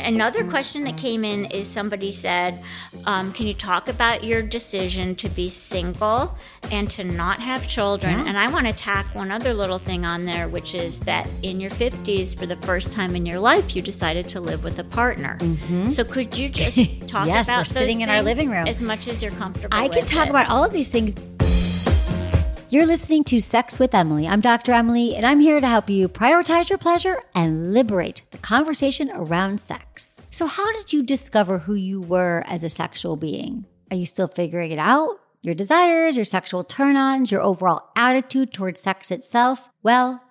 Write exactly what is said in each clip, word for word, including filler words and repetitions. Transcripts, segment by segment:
Another question that came in is somebody said, um, can you talk about your decision to be single and to not have children? Yeah. And I want to tack one other little thing on there, which is that in your fifties, for the first time in your life, you decided to live with a partner. Mm-hmm. So could you just talk yes, about we're sitting those in our living room as much as you're comfortable I with can talk it? about all of these things. You're listening to Sex with Emily. I'm Doctor Emily, and I'm here to help you prioritize your pleasure and liberate the conversation around sex. So how did you discover who you were as a sexual being? Are you still figuring it out? Your desires, your sexual turn-ons, your overall attitude towards sex itself? Well,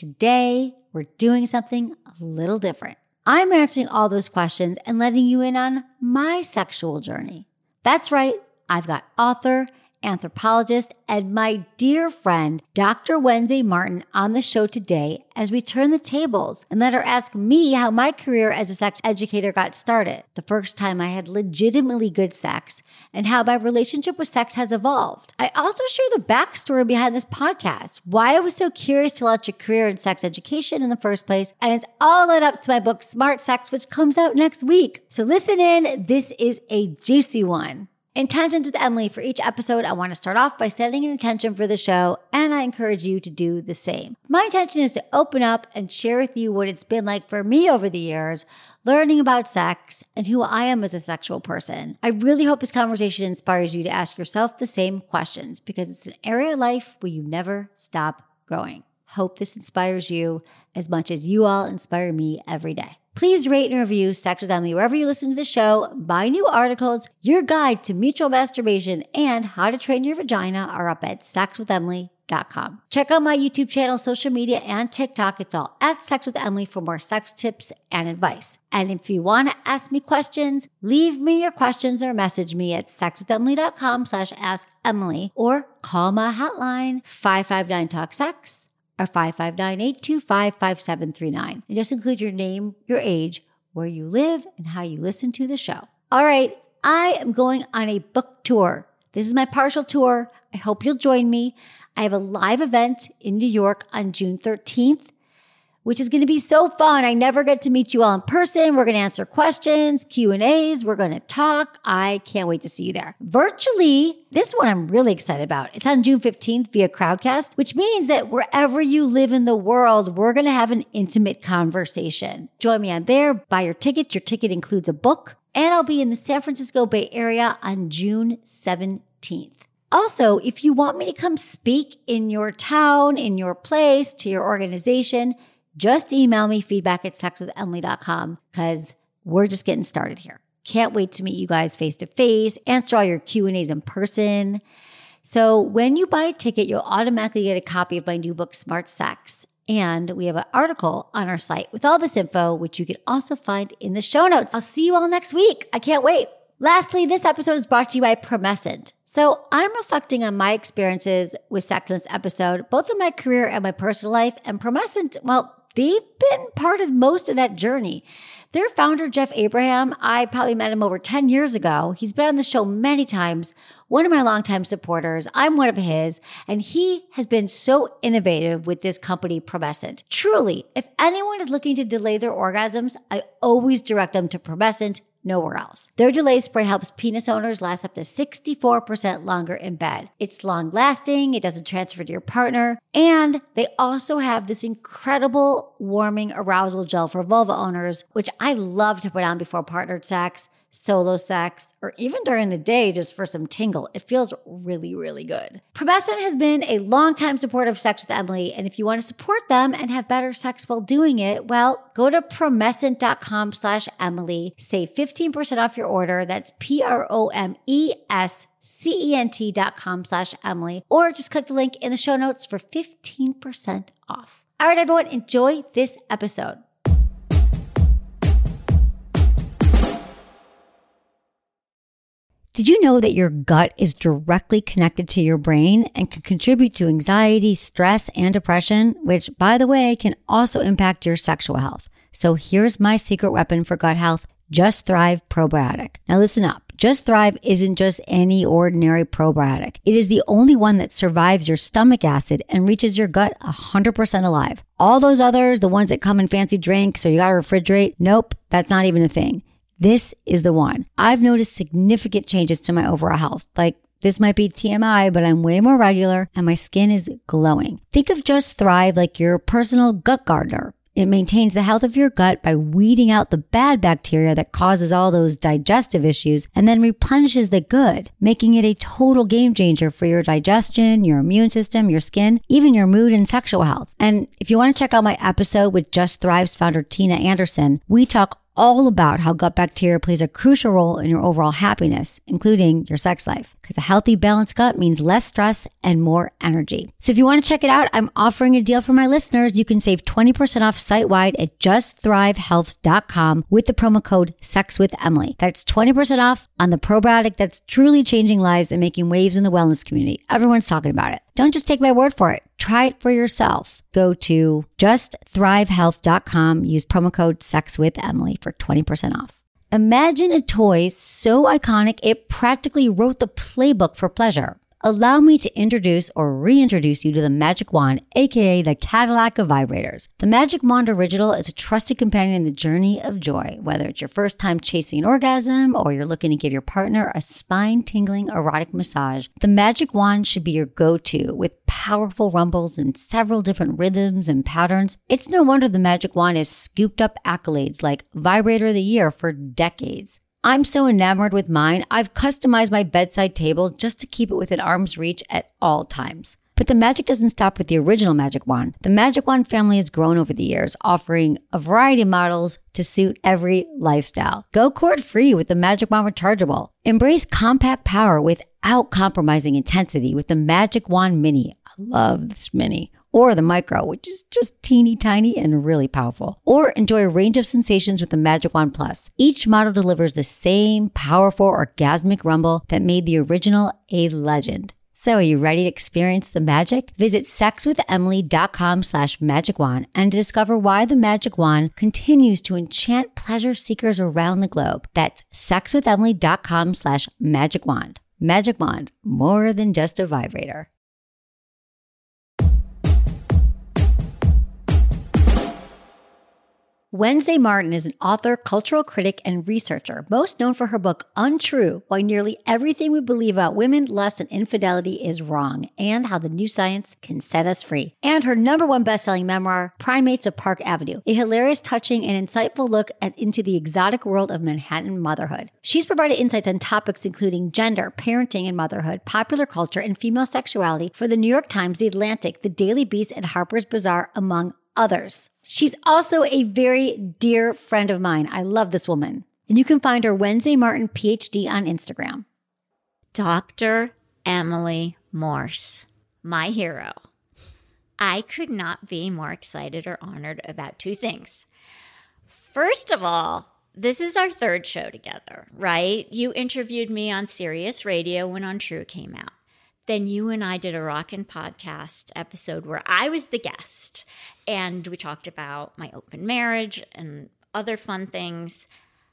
today we're doing something a little different. I'm answering all those questions and letting you in on my sexual journey. That's right, I've got author, anthropologist, and my dear friend, Doctor Wednesday Martin, on the show today as we turn the tables and let her ask me how my career as a sex educator got started, the first time I had legitimately good sex, and how my relationship with sex has evolved. I also share the backstory behind this podcast, why I was so curious to launch a career in sex education in the first place, and it's all led up to my book, Smart Sex, which comes out next week. So listen in, this is a juicy one. Intentions with Emily. For each episode, I want to start off by setting an intention for the show, and I encourage you to do the same. My intention is to open up and share with you what it's been like for me over the years, learning about sex and who I am as a sexual person. I really hope this conversation inspires you to ask yourself the same questions, because it's an area of life where you never stop growing. Hope this inspires you as much as you all inspire me every day. Please rate and review Sex with Emily wherever you listen to the show. My new articles, Your Guide to Mutual Masturbation, and How to Train Your Vagina are up at sex with emily dot com. Check out my YouTube channel, social media, and TikTok. It's all at Sex with Emily for more sex tips and advice. And if you want to ask me questions, leave me your questions or message me at sex with emily dot com slash ask Emily or call my hotline five five nine talk sex. Or five five nine, eight two five, five seven three nine. And just include your name, your age, where you live, and how you listen to the show. All right, I am going on a book tour. This is my partial tour. I hope you'll join me. I have a live event in New York on June thirteenth, which is going to be so fun. I never get to meet you all in person. We're going to answer questions, Q and A's. We're going to talk. I can't wait to see you there. Virtually, this one I'm really excited about. It's on June fifteenth via Crowdcast, which means that wherever you live in the world, we're going to have an intimate conversation. Join me on there. Buy your ticket. Your ticket includes a book. And I'll be in the San Francisco Bay Area on June seventeenth. Also, if you want me to come speak in your town, in your place, to your organization, just email me feedback at sex with emily dot com, because we're just getting started here. Can't wait to meet you guys face to face, answer all your Q and A's in person. So when you buy a ticket, you'll automatically get a copy of my new book, Smart Sex. And we have an article on our site with all this info, which you can also find in the show notes. I'll see you all next week. I can't wait. Lastly, this episode is brought to you by Promescent. So I'm reflecting on my experiences with sex in this episode, both in my career and my personal life. And Promescent, well, they've been part of most of that journey. Their founder, Jeff Abraham, I probably met him over ten years ago. He's been on the show many times, one of my longtime supporters. I'm one of his, and he has been so innovative with this company, Promescent. Truly, if anyone is looking to delay their orgasms, I always direct them to Promescent. Nowhere else. Their delay spray helps penis owners last up to sixty-four percent longer in bed. It's long lasting, it doesn't transfer to your partner, and they also have this incredible warming arousal gel for vulva owners, which I love to put on before partnered sex, solo sex, or even during the day just for some tingle. It feels really, really good. Promescent has been a longtime supporter of Sex with Emily, and if you want to support them and have better sex while doing it, well, go to promescent dot com slash Emily. Save fifteen percent off your order. That's P R O M E S C E N T dot com slash Emily. Or just click the link in the show notes for fifteen percent off. All right, everyone, enjoy this episode. Did you know that your gut is directly connected to your brain and can contribute to anxiety, stress, and depression, which, by the way, can also impact your sexual health? So here's my secret weapon for gut health, Just Thrive Probiotic. Now listen up. Just Thrive isn't just any ordinary probiotic. It is the only one that survives your stomach acid and reaches your gut one hundred percent alive. All those others, the ones that come in fancy drinks or you gotta refrigerate, nope, that's not even a thing. This is the one. I've noticed significant changes to my overall health. Like, this might be T M I, but I'm way more regular and my skin is glowing. Think of Just Thrive like your personal gut gardener. It maintains the health of your gut by weeding out the bad bacteria that causes all those digestive issues and then replenishes the good, making it a total game changer for your digestion, your immune system, your skin, even your mood and sexual health. And if you want to check out my episode with Just Thrive's founder, Tina Anderson, we talk all about how gut bacteria plays a crucial role in your overall happiness, including your sex life. Because a healthy, balanced gut means less stress and more energy. So if you want to check it out, I'm offering a deal for my listeners. You can save twenty percent off site-wide at just thrive health dot com with the promo code SEXWITHEMILY. That's twenty percent off on the probiotic that's truly changing lives and making waves in the wellness community. Everyone's talking about it. Don't just take my word for it. Try it for yourself. Go to just thrive health dot com. Use promo code SEXWITHEMILY for twenty percent off. Imagine a toy so iconic it practically wrote the playbook for pleasure. Allow me to introduce or reintroduce you to the Magic Wand, aka the Cadillac of vibrators. The Magic Wand Original is a trusted companion in the journey of joy. Whether it's your first time chasing an orgasm or you're looking to give your partner a spine-tingling erotic massage, the Magic Wand should be your go-to. With powerful rumbles and several different rhythms and patterns, it's no wonder the Magic Wand has scooped up accolades like Vibrator of the Year for decades. I'm so enamored with mine, I've customized my bedside table just to keep it within arm's reach at all times. But the magic doesn't stop with the original Magic Wand. The Magic Wand family has grown over the years, offering a variety of models to suit every lifestyle. Go cord-free with the Magic Wand Rechargeable. Embrace compact power without compromising intensity with the Magic Wand Mini. I love this Mini. Or the Micro, which is just teeny tiny and really powerful. Or enjoy a range of sensations with the Magic Wand Plus. Each model delivers the same powerful orgasmic rumble that made the original a legend. So are you ready to experience the magic? Visit sexwithemily dot com slash magic wand and discover why the Magic Wand continues to enchant pleasure seekers around the globe. That's sexwithemily dot com slash magic wand. Magic Wand, more than just a vibrator. Wednesday Martin is an author, cultural critic, and researcher, most known for her book Untrue, Why Nearly Everything We Believe About Women, Lust, and Infidelity is Wrong, and How the New Science Can Set Us Free. And her number one best-selling memoir, Primates of Park Avenue, a hilarious, touching, and insightful look at, into the exotic world of Manhattan motherhood. She's provided insights on topics including gender, parenting and motherhood, popular culture, and female sexuality for the New York Times, The Atlantic, The Daily Beast, and Harper's Bazaar, among others. She's also a very dear friend of mine. I love this woman. And you can find her Wednesday Martin, P H D on Instagram. Doctor Emily Morse, my hero. I could not be more excited or honored about two things. First of all, this is our third show together, right? You interviewed me on Sirius Radio when Untrue came out. Then you and I did a Rockin' Podcast episode where I was the guest, and we talked about my open marriage and other fun things.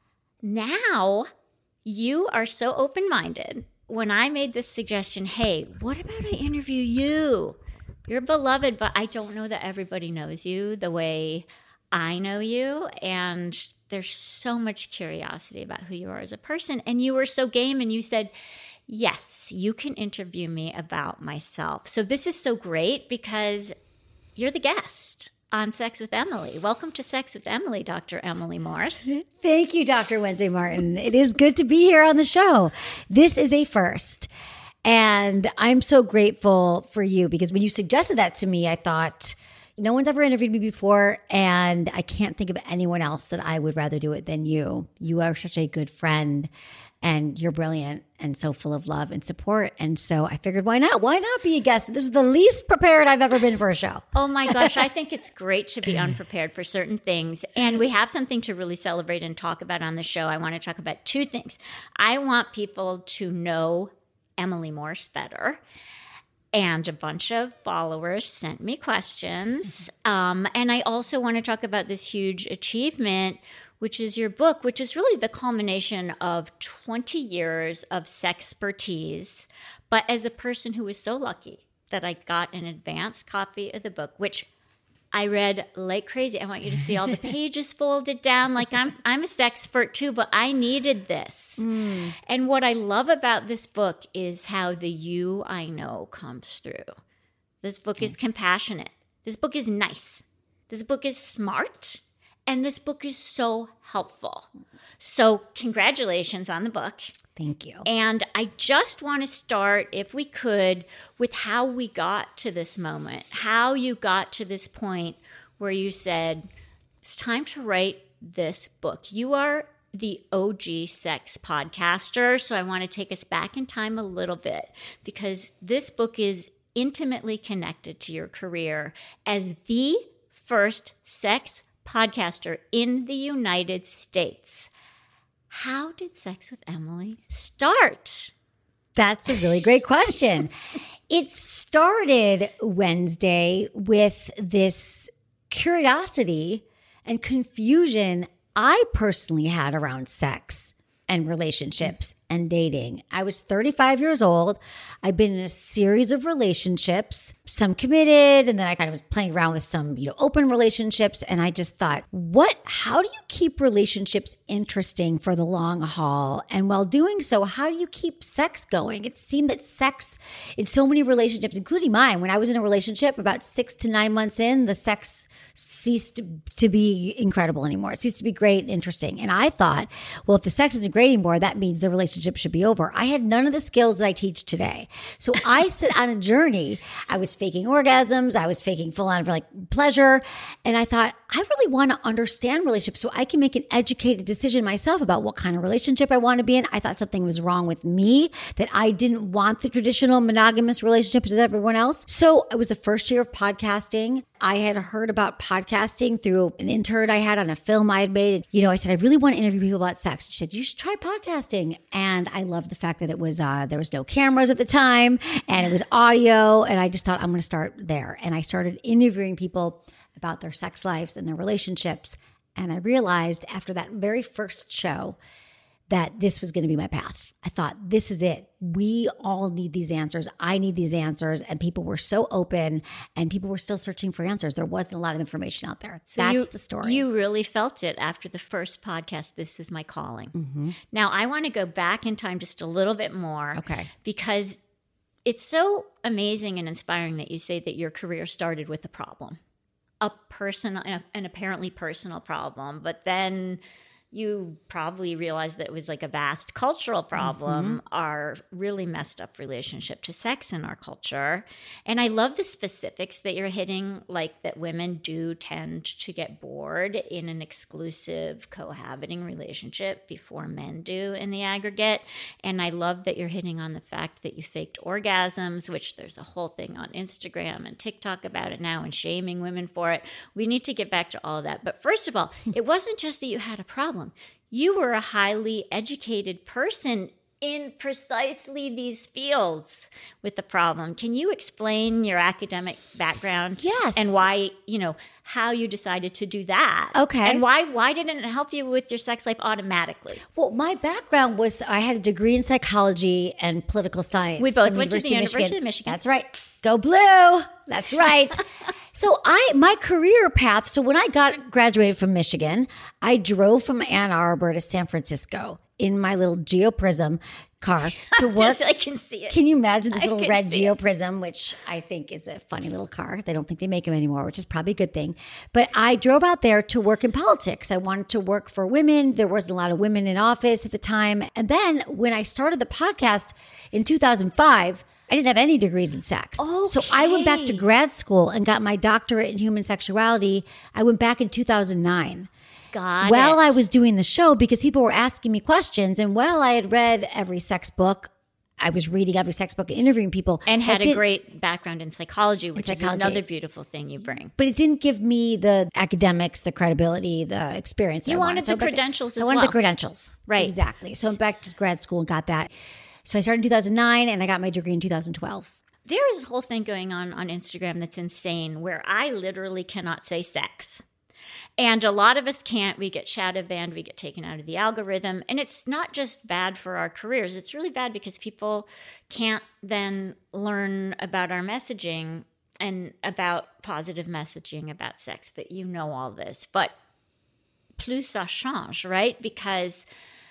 Now, you are so open-minded. When I made this suggestion, hey, what about I interview you? You're beloved, but I don't know that everybody knows you the way I know you, and there's so much curiosity about who you are as a person. And you were so game, and you said, yes, you can interview me about myself. So this is so great because you're the guest on Sex with Emily. Welcome to Sex with Emily, Doctor Emily Morse. Thank you, Doctor Wednesday Martin. It is good to be here on the show. This is a first. And I'm so grateful for you because when you suggested that to me, I thought, no one's ever interviewed me before, and I can't think of anyone else that I would rather do it than you. You are such a good friend, and you're brilliant and so full of love and support. And so I figured, why not? Why not be a guest? This is the least prepared I've ever been for a show. Oh my gosh, I think it's great to be unprepared for certain things. And we have something to really celebrate and talk about on the show. I want to talk about two things. I want people to know Emily Morse better. And a bunch of followers sent me questions. Um, and I also want to talk about this huge achievement, which is your book, which is really the culmination of twenty years of sexpertise. But as a person who was so lucky that I got an advance copy of the book, which I read like crazy. I want you to see all the pages folded down. Like I'm I'm a sexpert too, but I needed this. Mm. And what I love about this book is how the you I know comes through. This book Thanks. Is compassionate. This book is nice. This book is smart. And this book is so helpful. So congratulations on the book. Thank you. And I just want to start, if we could, with how we got to this moment, how you got to this point where you said, it's time to write this book. You are the O G sex podcaster, so I want to take us back in time a little bit because this book is intimately connected to your career as the first sex podcaster in the United States. How did Sex with Emily start? That's a really great question. It started Wednesday with this curiosity and confusion I personally had around sex and relationships and dating. I was thirty-five years old. I've been in a series of relationships, some committed, and then I kind of was playing around with some, you know, open relationships. And I just thought, what, how do you keep relationships interesting for the long haul? And while doing so, how do you keep sex going? It seemed that sex in so many relationships, including mine, when I was in a relationship about six to nine months in, the sex ceased to be incredible anymore. It ceased to be great and interesting. And I thought, well, if the sex isn't great anymore, that means the relationship should be over. I had none of the skills that I teach today. So I set on a journey. I was faking orgasms. I was faking full on like pleasure. And I thought, I really want to understand relationships so I can make an educated decision myself about what kind of relationship I want to be in. I thought something was wrong with me, that I didn't want the traditional monogamous relationships as everyone else. So it was the first year of podcasting. I had heard about podcasting through an intern I had on a film I had made. You know, I said, I really want to interview people about sex. She said, you should try podcasting. And I loved the fact that it was, uh, there was no cameras at the time and it was audio. And I just thought, I'm going to start there. And I started interviewing people about their sex lives and their relationships. And I realized after that very first show that this was going to be my path. I thought, this is it. We all need these answers. I need these answers. And people were so open and people were still searching for answers. There wasn't a lot of information out there. So That's you, the story. You really felt it after the first podcast, This Is My Calling. Mm-hmm. Now, I want to go back in time just a little bit more. Okay. Because it's so amazing and inspiring that you say that your career started with a problem, a personal, an apparently personal problem, but then you probably realized that it was like a vast cultural problem, mm-hmm. our really messed up relationship to sex in our culture. And I love the specifics that you're hitting, like that women do tend to get bored in an exclusive cohabiting relationship before men do in the aggregate. And I love that you're hitting on the fact that you faked orgasms, which there's a whole thing on Instagram and TikTok about it now and shaming women for it. We need to get back to all of that. But first of all, it wasn't just that you had a problem. You were a highly educated person in precisely these fields with the problem. Can you explain your academic background? Yes. And why, you know, how you decided to do that? Okay. And why why didn't it help you with your sex life automatically? Well, my background was I had a degree in psychology and political science. We both went to the University of Michigan. That's right. Go blue. That's right. So I, my career path, so when I got graduated from Michigan, I drove from Ann Arbor to San Francisco in my little GeoPrism car to work. Just, I can see it. Can you imagine this I little red GeoPrism, it. which I think is a funny little car. They don't think they make them anymore, which is probably a good thing. But I drove out there to work in politics. I wanted to work for women. There wasn't a lot of women in office at the time. And then when I started the podcast in two thousand five, I didn't have any degrees in sex. Okay. So I went back to grad school and got my doctorate in human sexuality. I went back in two thousand nine. Got while it. I was doing the show, because people were asking me questions, and while I had read every sex book, I was reading every sex book and interviewing people. And had did, a great background in psychology, which in psychology. is another beautiful thing you bring. But it didn't give me the academics, the credibility, the experience. You I wanted, wanted the so credentials as I well. wanted the credentials. Right. Exactly. So I went back to grad school and got that. So I started in two thousand nine and I got my degree in two thousand twelve. There is a whole thing going on on Instagram that's insane where I literally cannot say sex. And a lot of us can't. We get shadow banned. We get taken out of the algorithm. And it's not just bad for our careers. It's really bad because people can't then learn about our messaging and about positive messaging about sex. But you know all this. But plus ça change, right? Because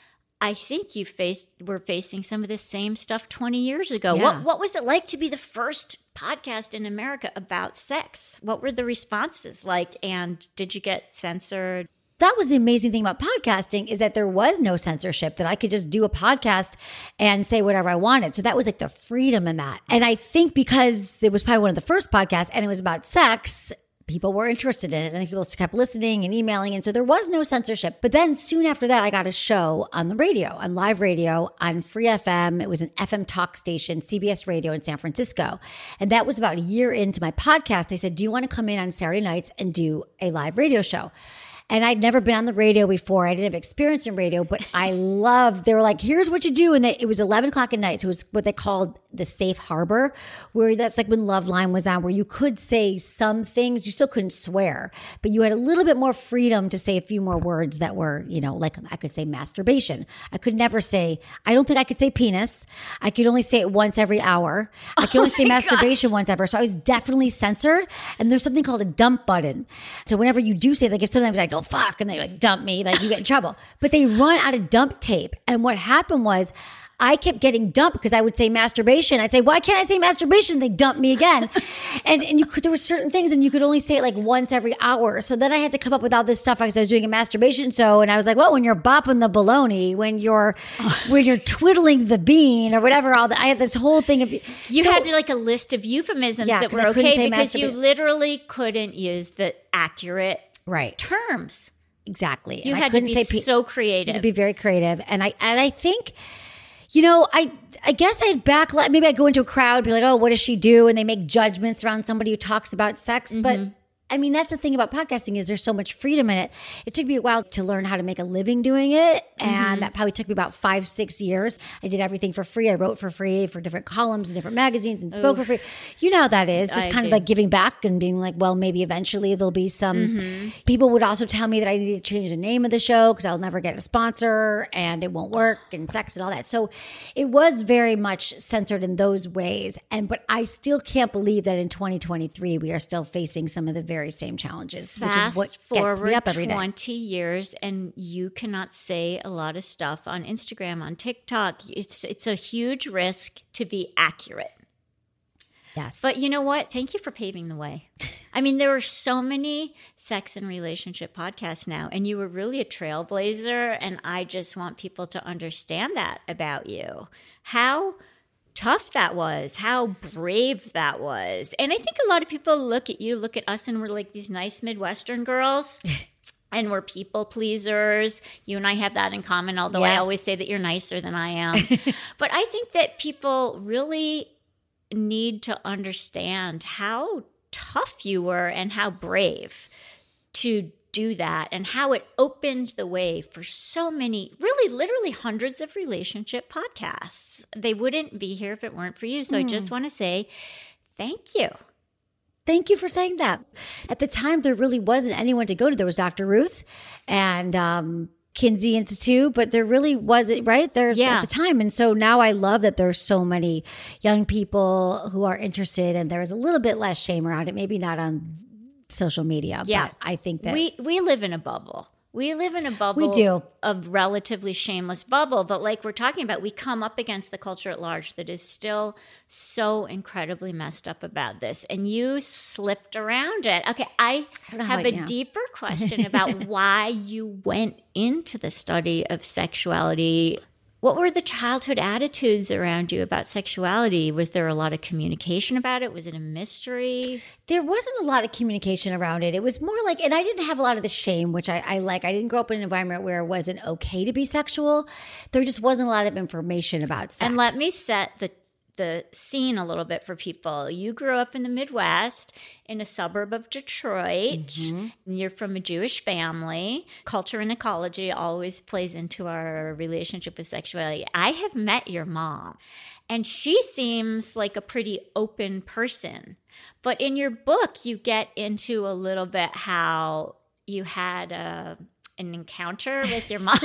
I think you faced were facing some of the same stuff twenty years ago. Yeah. What what was it like to be the first podcast in America about sex? What were the responses like? And did you get censored? That was the amazing thing about podcasting, is that there was no censorship, that I could just do a podcast and say whatever I wanted. So that was like the freedom in that. And I think because it was probably one of the first podcasts and it was about sex, people were interested in it, and then people kept listening and emailing. And so there was no censorship. But then soon after that, I got a show on the radio, on live radio, on Free F M. It was an F M talk station, C B S Radio in San Francisco. And that was about a year into my podcast. They said, do you want to come in on Saturday nights and do a live radio show? And I'd never been on the radio before. I didn't have experience in radio, but I loved, they were like, here's what you do. And they, it was eleven o'clock at night. So it was what they called the safe harbor, where that's like when Loveline was on, where you could say some things, you still couldn't swear, but you had a little bit more freedom to say a few more words that were, you know, like I could say masturbation. I could never say, I don't think I could say penis. I could only say it once every hour. I could only Oh say my masturbation once ever. So I was definitely censored. And there's something called a dump button. So whenever you do say, like if sometimes I go fuck and they like dump me, like you get in trouble, but they run out of dump tape. And what happened was, I kept getting dumped because I would say masturbation. I'd say, why can't I say masturbation? They dumped me again. and and you could, there were certain things and you could only say it like once every hour. So then I had to come up with all this stuff because I was doing a masturbation show. And I was like, well, when you're bopping the baloney, when you're, when you're twiddling the bean or whatever, all that, I had this whole thing of. You so, had like a list of euphemisms Yeah, that 'cause I were couldn't okay say because you masturba- literally couldn't use the accurate right. terms. Exactly. You And I had to couldn't be say pe- so creative. to be very creative. And I, and I think, you know, I I guess I'd backlight. Maybe I'd go into a crowd, be like, oh, what does she do? And they make judgments around somebody who talks about sex. Mm-hmm. But I mean, that's the thing about podcasting, is there's so much freedom in it. It took me a while to learn how to make a living doing it. And Mm-hmm. that probably took me about five, six years. I did everything for free. I wrote for free for different columns and different magazines and spoke Oof. for free. You know how that is. Just I kind do. of like giving back and being like, well, maybe eventually there'll be some. Mm-hmm. People would also tell me that I needed to change the name of the show because I'll never get a sponsor and it won't work and sex and all that. So it was very much censored in those ways. And but I still can't believe that in twenty twenty-three we are still facing some of the very same challenges, which Fast is what forward gets me up every day. twenty years, and you cannot say a lot of stuff on Instagram, on TikTok. It's it's a huge risk to be accurate. Yes. But you know what? Thank you for paving the way. I mean, there are so many sex and relationship podcasts now, and you were really a trailblazer. And I just want people to understand that about you. How tough that was, how brave that was. And I think a lot of people look at you, look at us, and we're like these nice Midwestern girls. And we're people pleasers. You and I have that in common, although I Yes. always say that you're nicer than I am. But I think that people really need to understand how tough you were and how brave to do that, and how it opened the way for so many, really literally hundreds of relationship podcasts. They wouldn't be here if it weren't for you. So I just want to say thank you. Thank you for saying that. At the time, there really wasn't anyone to go to. There was Doctor Ruth and um, Kinsey Institute, but there really wasn't, right? There's Yeah. at the time. And so now I love that there's so many young people who are interested, and there's a little bit less shame around it. Maybe not on social media, Yeah. but I think that We we live in a bubble. We live in a bubble. We do. A relatively shameless bubble. But like we're talking about, we come up against the culture at large that is still so incredibly messed up about this. And you slipped around it. Okay, I, don't know how have I- a yeah. deeper question about why you went into the study of sexuality. What were the childhood attitudes around you about sexuality? Was there a lot of communication about it? Was it a mystery? there wasn't a lot of communication around it. It was more like, and I didn't have a lot of the shame, which I, I like. I didn't grow up in an environment where it wasn't okay to be sexual. There just wasn't a lot of information about sex. And let me set the the scene a little bit for people. You grew up in the Midwest in a suburb of Detroit. Mm-hmm. You're from a Jewish family. Culture and ecology always plays into our relationship with sexuality. I have met your mom, and she seems like a pretty open person. But in your book, you get into a little bit how you had a an encounter with your mom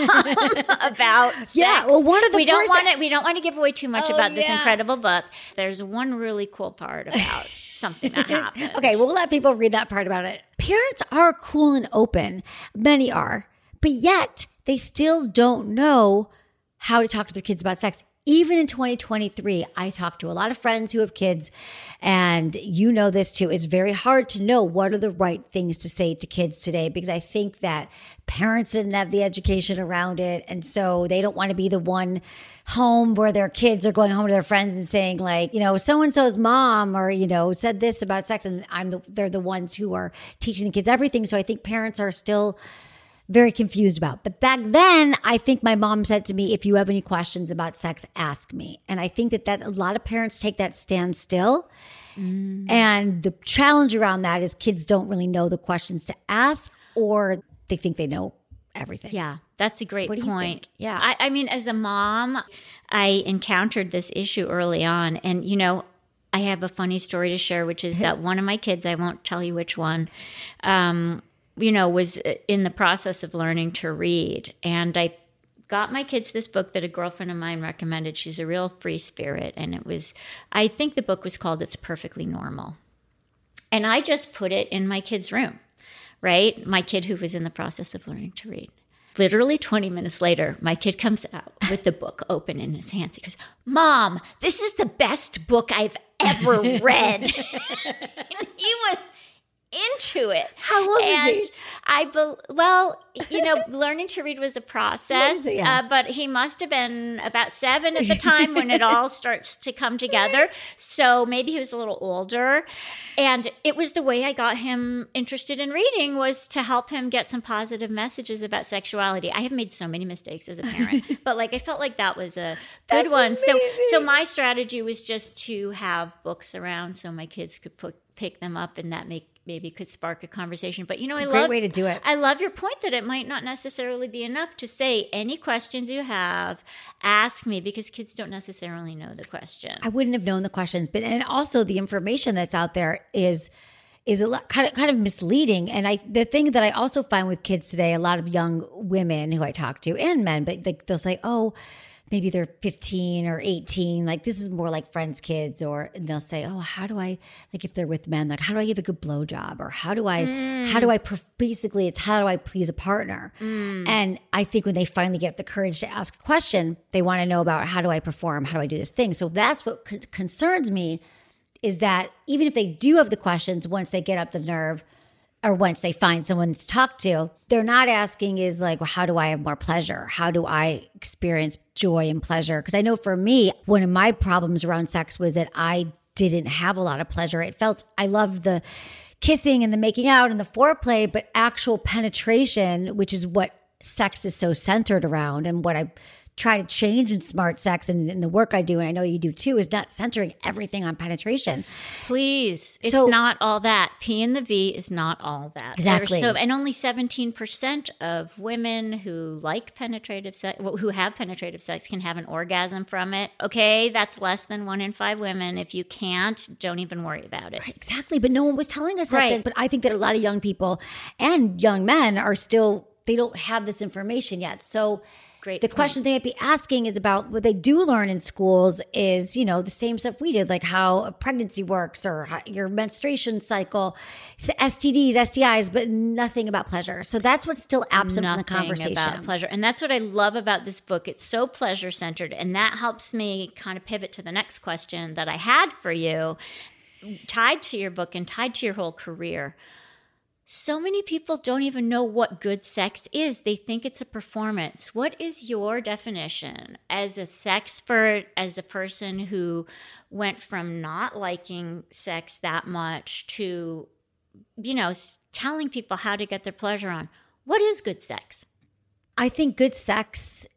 about sex. Yeah, well, one of the we don't want to we don't want to give away too much oh, about this yeah. incredible book. There's one really cool part about something that happened. Okay, we'll let people read that part about it. Parents are cool and open. Many are. But yet, they still don't know how to talk to their kids about sex. Even in twenty twenty-three, I talk to a lot of friends who have kids, and you know this too. It's very hard to know what are the right things to say to kids today, because I think that parents didn't have the education around it. And so they don't want to be the one home where their kids are going home to their friends and saying like, you know, so-and-so's mom or, you know, said this about sex. And I'm the, they're the ones who are teaching the kids everything. So I think parents are still very confused about. But back then, I think my mom said to me, if you have any questions about sex, ask me. And I think that, that a lot of parents take that stand still. Mm. And the challenge around that is kids don't really know the questions to ask, or they think they know everything. Yeah, that's a great what do you point. think? Yeah. I, I mean, as a mom, I encountered this issue early on. And, you know, I have a funny story to share, which is that one of my kids, I won't tell you which one, um, you know, was in the process of learning to read. And I got my kids this book that a girlfriend of mine recommended. She's a real free spirit. And it was, I think the book was called It's Perfectly Normal. And I just put it in my kid's room, right? My kid who was in the process of learning to read. Literally twenty minutes later, my kid comes out with the book open in his hands. He goes, Mom, this is the best book I've ever read. And he was into it. How old and is he? I be- well, you know, learning to read was a process, He? Yeah. uh, but he must have been about seven at the time when it all starts to come together. So maybe he was a little older, and it was the way I got him interested in reading, was to help him get some positive messages about sexuality. I have made so many mistakes as a parent, but like I felt like that was a good That's one. So, amazing. so my strategy was just to have books around so my kids could put, pick them up, and that make maybe could spark a conversation. But you know, It's a I great love way to do it. I love your point that it might not necessarily be enough to say any questions you have, ask me, because kids don't necessarily know the question. I wouldn't have known the questions, but and also the information that's out there is is a lot, kind of kind of misleading. And I the thing that I also find with kids today, a lot of young women who I talk to and men, but they, they'll say, "Oh, maybe they're fifteen or eighteen. Like this is more like friends' kids," or they'll say, "Oh, how do I like if they're with men? Like how do I give a good blowjob? Or how do I mm. how do I basically it's how do I please a partner?" Mm. And I think when they finally get the courage to ask a question, they want to know about how do I perform? How do I do this thing? So that's what c- concerns me, is that even if they do have the questions, once they get up the nerve, or once they find someone to talk to, they're not asking is like, well, how do I have more pleasure? How do I experience joy and pleasure? Because I know for me, one of my problems around sex was that I didn't have a lot of pleasure. It felt, I loved the kissing and the making out and the foreplay, but actual penetration, which is what sex is so centered around, and what I try to change in Smart Sex and in the work I do, and I know you do too, is not centering everything on penetration. Please. It's So- not all that. P in the V is not all that. Exactly. So, and only seventeen percent of women who like penetrative sex, who have penetrative sex, can have an orgasm from it. Okay, that's less than one in five women. If you can't, don't even worry about it. Exactly. But no one was telling us that. Right. Thing. But I think that a lot of young people and young men are still, they don't have this information yet. So Great the point. question they might be asking is about what they do learn in schools is, you know, the same stuff we did, like how a pregnancy works or how your menstruation cycle, S T Ds, S T Is, but nothing about pleasure. So that's what's still absent Nothing from the conversation. about pleasure. And that's what I love about this book. It's so pleasure centered. And that helps me kind of pivot to the next question that I had for you, tied to your book and tied to your whole career. So many people don't even know what good sex is. They think it's a performance. What is your definition as a sexpert, as a person who went from not liking sex that much to, you know, telling people how to get their pleasure on? What is good sex? I think good sex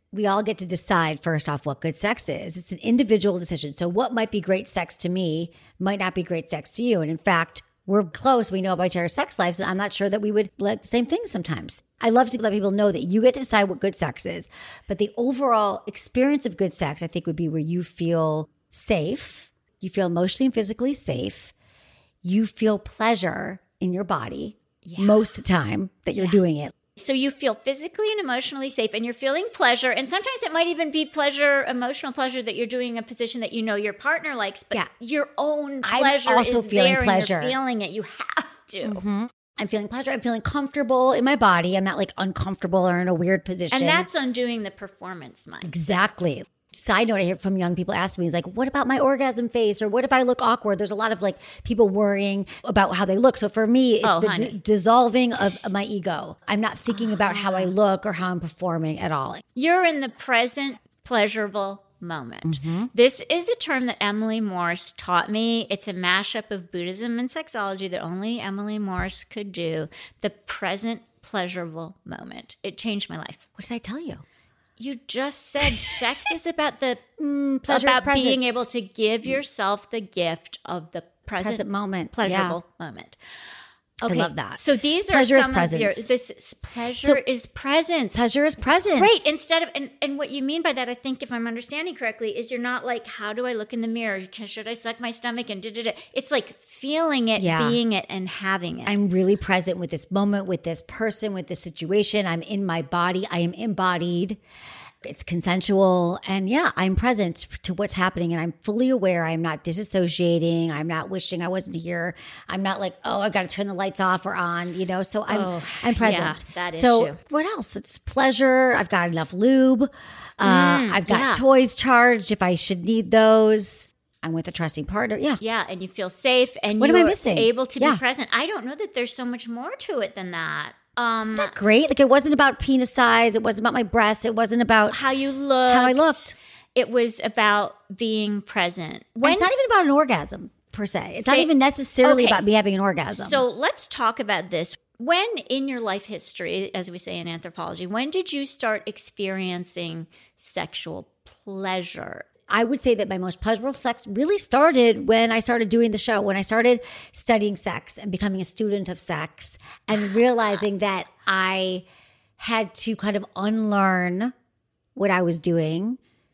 we all get to decide first off what good sex is. It's an individual decision. So what might be great sex to me might not be great sex to you. And in fact, we're close. We know about our sex lives. And I'm not sure that we would like the same thing sometimes. I love to let people know that you get to decide what good sex is. But the overall experience of good sex, I think, would be where you feel safe. You feel emotionally and physically safe. You feel pleasure in your body yeah. most of the time that you're yeah. doing it. So you feel physically and emotionally safe and you're feeling pleasure. And sometimes it might even be pleasure, emotional pleasure that you're doing a position that you know your partner likes, but yeah. your own pleasure I'm also is feeling there pleasure. And you're feeling it. You have to. Mm-hmm. I'm feeling pleasure. I'm feeling comfortable in my body. I'm not like uncomfortable or in a weird position. And that's undoing the performance mind. Exactly. Side note, I hear from young people ask me, is like, what about my orgasm face? Or what if I look awkward? There's a lot of like people worrying about how they look. So for me, it's oh, the d- dissolving of my ego. I'm not thinking about how I look or how I'm performing at all. You're in the present pleasurable moment. Mm-hmm. This is a term that Emily Morse taught me. It's a mashup of Buddhism and sexology that only Emily Morse could do. The present pleasurable moment. It changed my life. What did I tell you? You just said sex is about the mm, pleasure, about presence. being able to give yourself the gift of the present, present moment, pleasurable yeah. moment. Okay. I love that. So these pleasure are some is presence. of your. This is, pleasure so, is presence. Pleasure is presence. Great. Instead of and, and what you mean by that, I think, if I'm understanding correctly, is you're not like, how do I look in the mirror? Should I suck my stomach? And da, da, da. It's like feeling it, yeah. being it, and having it. I'm really present with this moment, with this person, with this situation. I'm in my body. I am embodied. It's consensual. And yeah, I'm present to what's happening and I'm fully aware. I'm not disassociating. I'm not wishing I wasn't here. I'm not like, oh, I got to turn the lights off or on, you know, so I'm, oh, I'm present. Yeah, that so issue. What else? It's pleasure. I've got enough lube. Uh, mm, I've got yeah. toys charged if I should need those. I'm with a trusting partner. Yeah. Yeah. And you feel safe and what you're am I missing? able to yeah. be present. I don't know that there's so much more to it than that. Um, Isn't that great? Like it wasn't about penis size. It wasn't about my breasts. It wasn't about how you looked. How I looked. It was about being present. When, it's not even about an orgasm per se. It's say, not even necessarily okay. about me having an orgasm. So let's talk about this. When in your life history, as we say in anthropology, when did you start experiencing sexual pleasure? I would say that my most pleasurable sex really started when I started doing the show, when I started studying sex and becoming a student of sex and realizing that I had to kind of unlearn what I was doing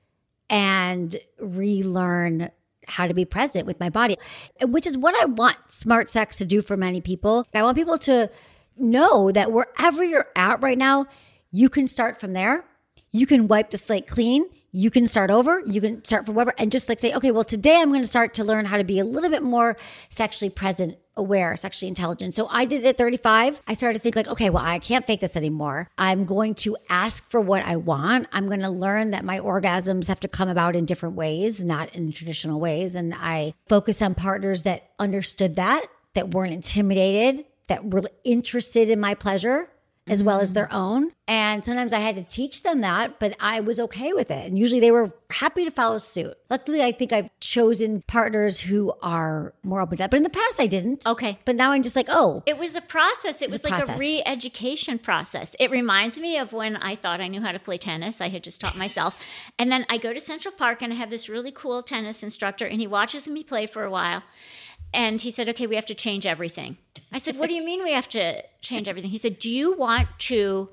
and relearn how to be present with my body, which is what I want smart sex to do for many people. I want people to know that wherever you're at right now, you can start from there. You can wipe the slate clean. You can start over. You can start from wherever and just like say, okay, well, today I'm going to start to learn how to be a little bit more sexually present, aware, sexually intelligent. So I did it at thirty-five. I started to think like, okay, well, I can't fake this anymore. I'm going to ask for what I want. I'm going to learn that my orgasms have to come about in different ways, not in traditional ways. And I focus on partners that understood that, that weren't intimidated, that were interested in my pleasure as well as their own. And sometimes I had to teach them that, but I was okay with it. And usually they were happy to follow suit. Luckily, I think I've chosen partners who are more open to that. But in the past, I didn't. Okay. But now I'm just like, oh. It was a process. It, it was, was a like process. a re-education process. It reminds me of when I thought I knew how to play tennis. I had just taught myself. And then I go to Central Park and I have this really cool tennis instructor and he watches me play for a while. And he said, okay, we have to change everything. I said, what do you mean we have to change everything? He said, do you want to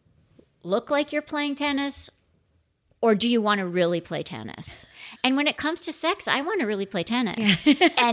look like you're playing tennis or do you want to really play tennis? And when it comes to sex, I want to really play tennis. Yeah. And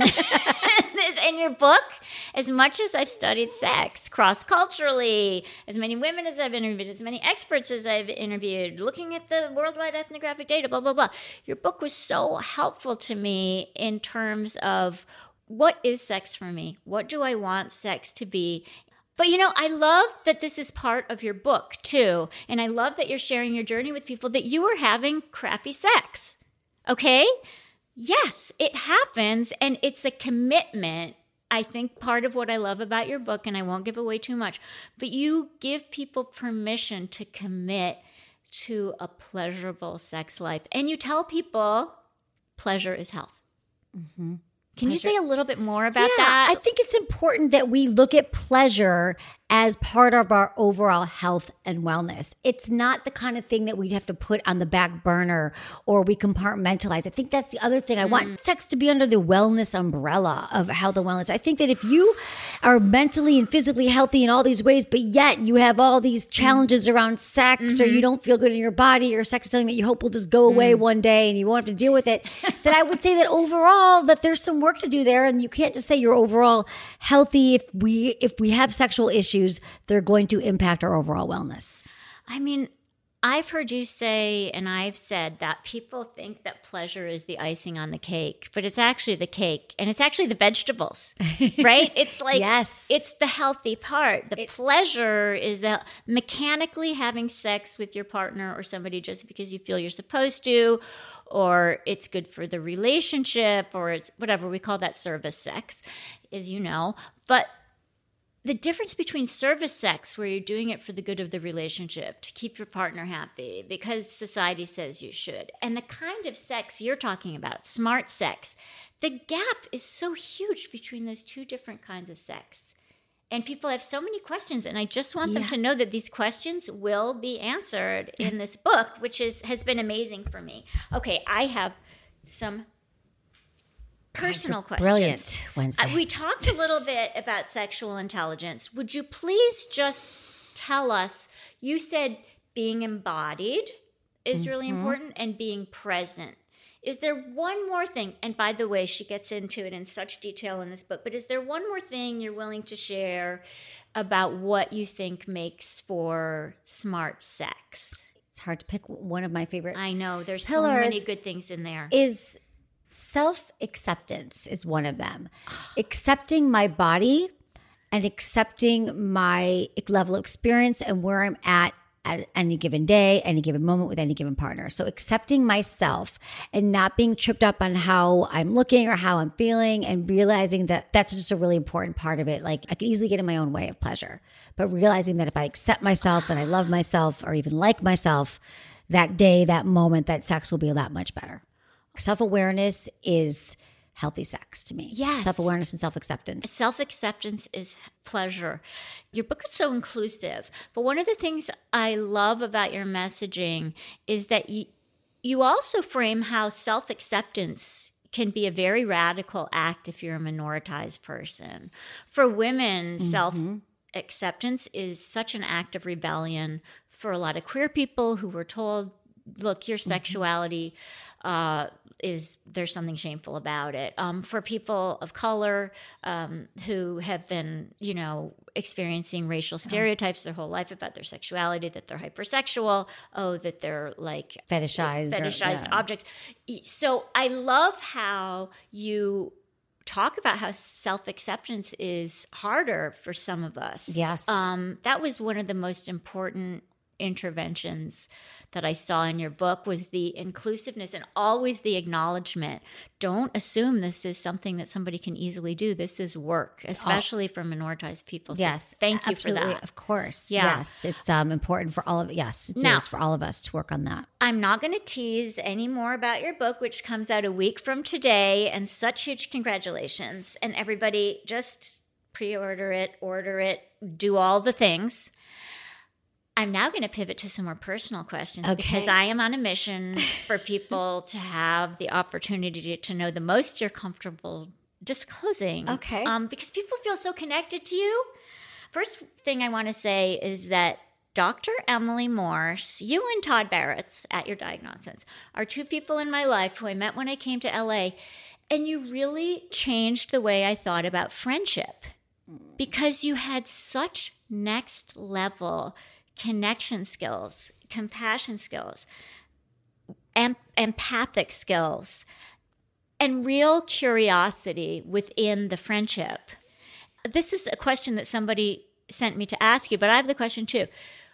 in your book, as much as I've studied sex cross-culturally, as many women as I've interviewed, as many experts as I've interviewed, looking at the worldwide ethnographic data, blah, blah, blah, your book was so helpful to me in terms of what is sex for me? What do I want sex to be? But, you know, I love that this is part of your book, too. And I love that you're sharing your journey with people that you were having crappy sex. Okay? Yes, it happens. And it's a commitment. I think part of what I love about your book, and I won't give away too much, but you give people permission to commit to a pleasurable sex life. And you tell people pleasure is health. Mm-hmm. Can pleasure. You say a little bit more about yeah, that? I think it's important that we look at pleasure as part of our overall health and wellness. It's not the kind of thing that we have to put on the back burner or we compartmentalize. I think that's the other thing. I mm. want sex to be under the wellness umbrella of health and wellness. I think that if you are mentally and physically healthy in all these ways, but yet you have all these challenges mm. around sex mm-hmm. or you don't feel good in your body or sex is something that you hope will just go away mm. one day and you won't have to deal with it, then I would say that overall that there's some work to do there. And you can't just say you're overall healthy. If we, if we have sexual issues, they're going to impact our overall wellness. I mean, I've heard you say, and I've said that people think that pleasure is the icing on the cake, but it's actually the cake and it's actually the vegetables, right? It's like, yes. It's the healthy part. The it, pleasure is the mechanically having sex with your partner or somebody just because you feel you're supposed to, or it's good for the relationship, or it's whatever we call that service sex, as you know. But the difference between service sex, where you're doing it for the good of the relationship, to keep your partner happy because society says you should, and the kind of sex you're talking about, smart sex, the gap is so huge between those two different kinds of sex. And people have so many questions, and I just want yes. them to know that these questions will be answered in this book, which is has been amazing for me. Okay, I have some personal God, questions. Brilliant, Wednesday. Uh, we talked a little bit about sexual intelligence. Would you please just tell us, you said being embodied is mm-hmm. really important and being present. Is there one more thing? And by the way, she gets into it in such detail in this book, but is there one more thing you're willing to share about what you think makes for smart sex? It's hard to pick one of my favorite I know. There's so many good things in there. Is self-acceptance is one of them. Accepting my body and accepting my level of experience and where I'm at at any given day, any given moment with any given partner. So accepting myself and not being tripped up on how I'm looking or how I'm feeling, and realizing that that's just a really important part of it. Like, I could easily get in my own way of pleasure, but realizing that if I accept myself and I love myself or even like myself, that day, that moment, that sex will be that much better. Self-awareness is healthy sex to me. Yes. Self-awareness and self-acceptance. Self-acceptance is pleasure. Your book is so inclusive. But one of the things I love about your messaging is that you, you also frame how self-acceptance can be a very radical act if you're a minoritized person. For women, mm-hmm. self acceptance is such an act of rebellion. For a lot of queer people who were told, look, your sexuality uh, is, there's something shameful about it. Um, for people of color um, who have been, you know, experiencing racial stereotypes their whole life about their sexuality, that they're hypersexual, oh, that they're like fetishized, fetishized or, yeah. objects. So I love how you talk about how self-acceptance is harder for some of us. Yes. Um, that was one of the most important interventions that I saw in your book, was the inclusiveness and always the acknowledgement. Don't assume this is something that somebody can easily do. This is work, especially oh. for minoritized people. So yes. thank you absolutely. for that. Of course. Yeah. Yes. It's um, important for all of Yes, it now, is for all of us to work on that. I'm not going to tease any more about your book, which comes out a week from today, and such huge congratulations. And everybody just pre-order it, order it, do all the things. I'm now going to pivot to some more personal questions okay. because I am on a mission for people to have the opportunity to know the most you're comfortable disclosing. Okay. Um, because people feel so connected to you. First thing I want to say is that Doctor Emily Morse, you and Todd Barrett's at Your Diagnosis, are two people in my life who I met when I came to L A, and you really changed the way I thought about friendship because you had such next level connection skills, compassion skills, em- empathic skills, and real curiosity within the friendship. This is a question that somebody sent me to ask you, but I have the question too.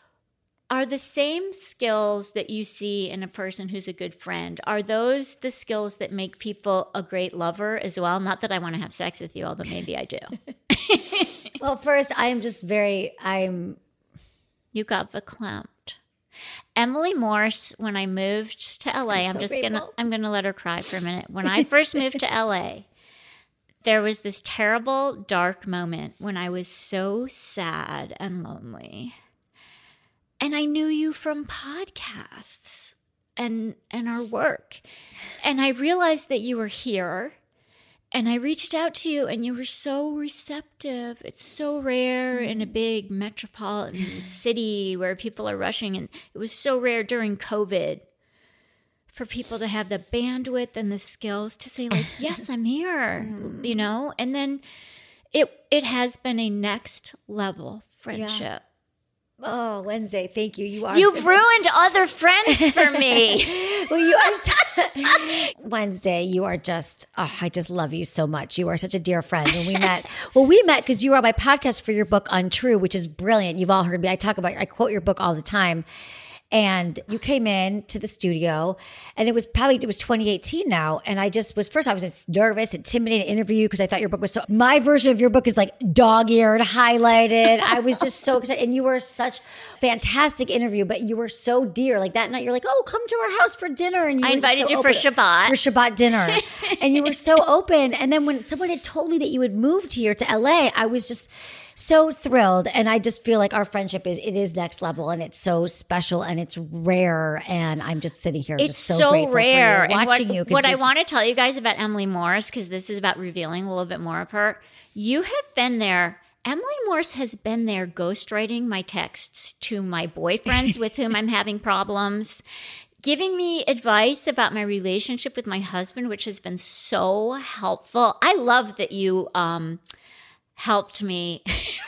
Are the same skills that you see in a person who's a good friend, are those the skills that make people a great lover as well? Not that I want to have sex with you, although maybe I do. Well, first, I'm just very, I'm... You got verklempt. Emily Morse, when I moved to L A, I'm, I'm so just grateful. gonna I'm gonna let her cry for a minute. When I first moved to L A, there was this terrible, dark moment when I was so sad and lonely. And I knew you from podcasts and and our work. And I realized that you were here. And I reached out to you and you were so receptive. It's so rare in a big metropolitan city where people are rushing. And it was so rare during COVID for people to have the bandwidth and the skills to say, like, yes, I'm here, mm. you know? And then it it has been a next level friendship. Yeah. Oh, Wednesday, thank you. You are. You've ruined other friends for me. Well, you are. Wednesday, you are just, oh, I just love you so much. You are such a dear friend. When we met, well, we met because you were on my podcast for your book, Untrue, which is brilliant. You've all heard me. I talk about, I quote your book all the time. And you came in to the studio and it was probably, it was twenty eighteen now. And I just was, first I was just nervous, intimidated to interview you because I thought your book was so, my version of your book is like dog-eared, highlighted. I was just so excited. And you were such fantastic interview, but you were so dear. Like that night you're like, oh, come to our house for dinner. And you I invited so you open. for Shabbat. For Shabbat dinner. And you were so open. And then when someone had told me that you had moved here to L A, I was just so thrilled. And I just feel like our friendship is, it is next level and it's so special and it's rare. And I'm just sitting here it's just so, so grateful rare. for you, watching and what, you. What I just, want to tell you guys about Emily Morse, because this is about revealing a little bit more of her. You have been there. Emily Morse has been there ghostwriting my texts to my boyfriends with whom I'm having problems, giving me advice about my relationship with my husband, which has been so helpful. I love that you um, helped me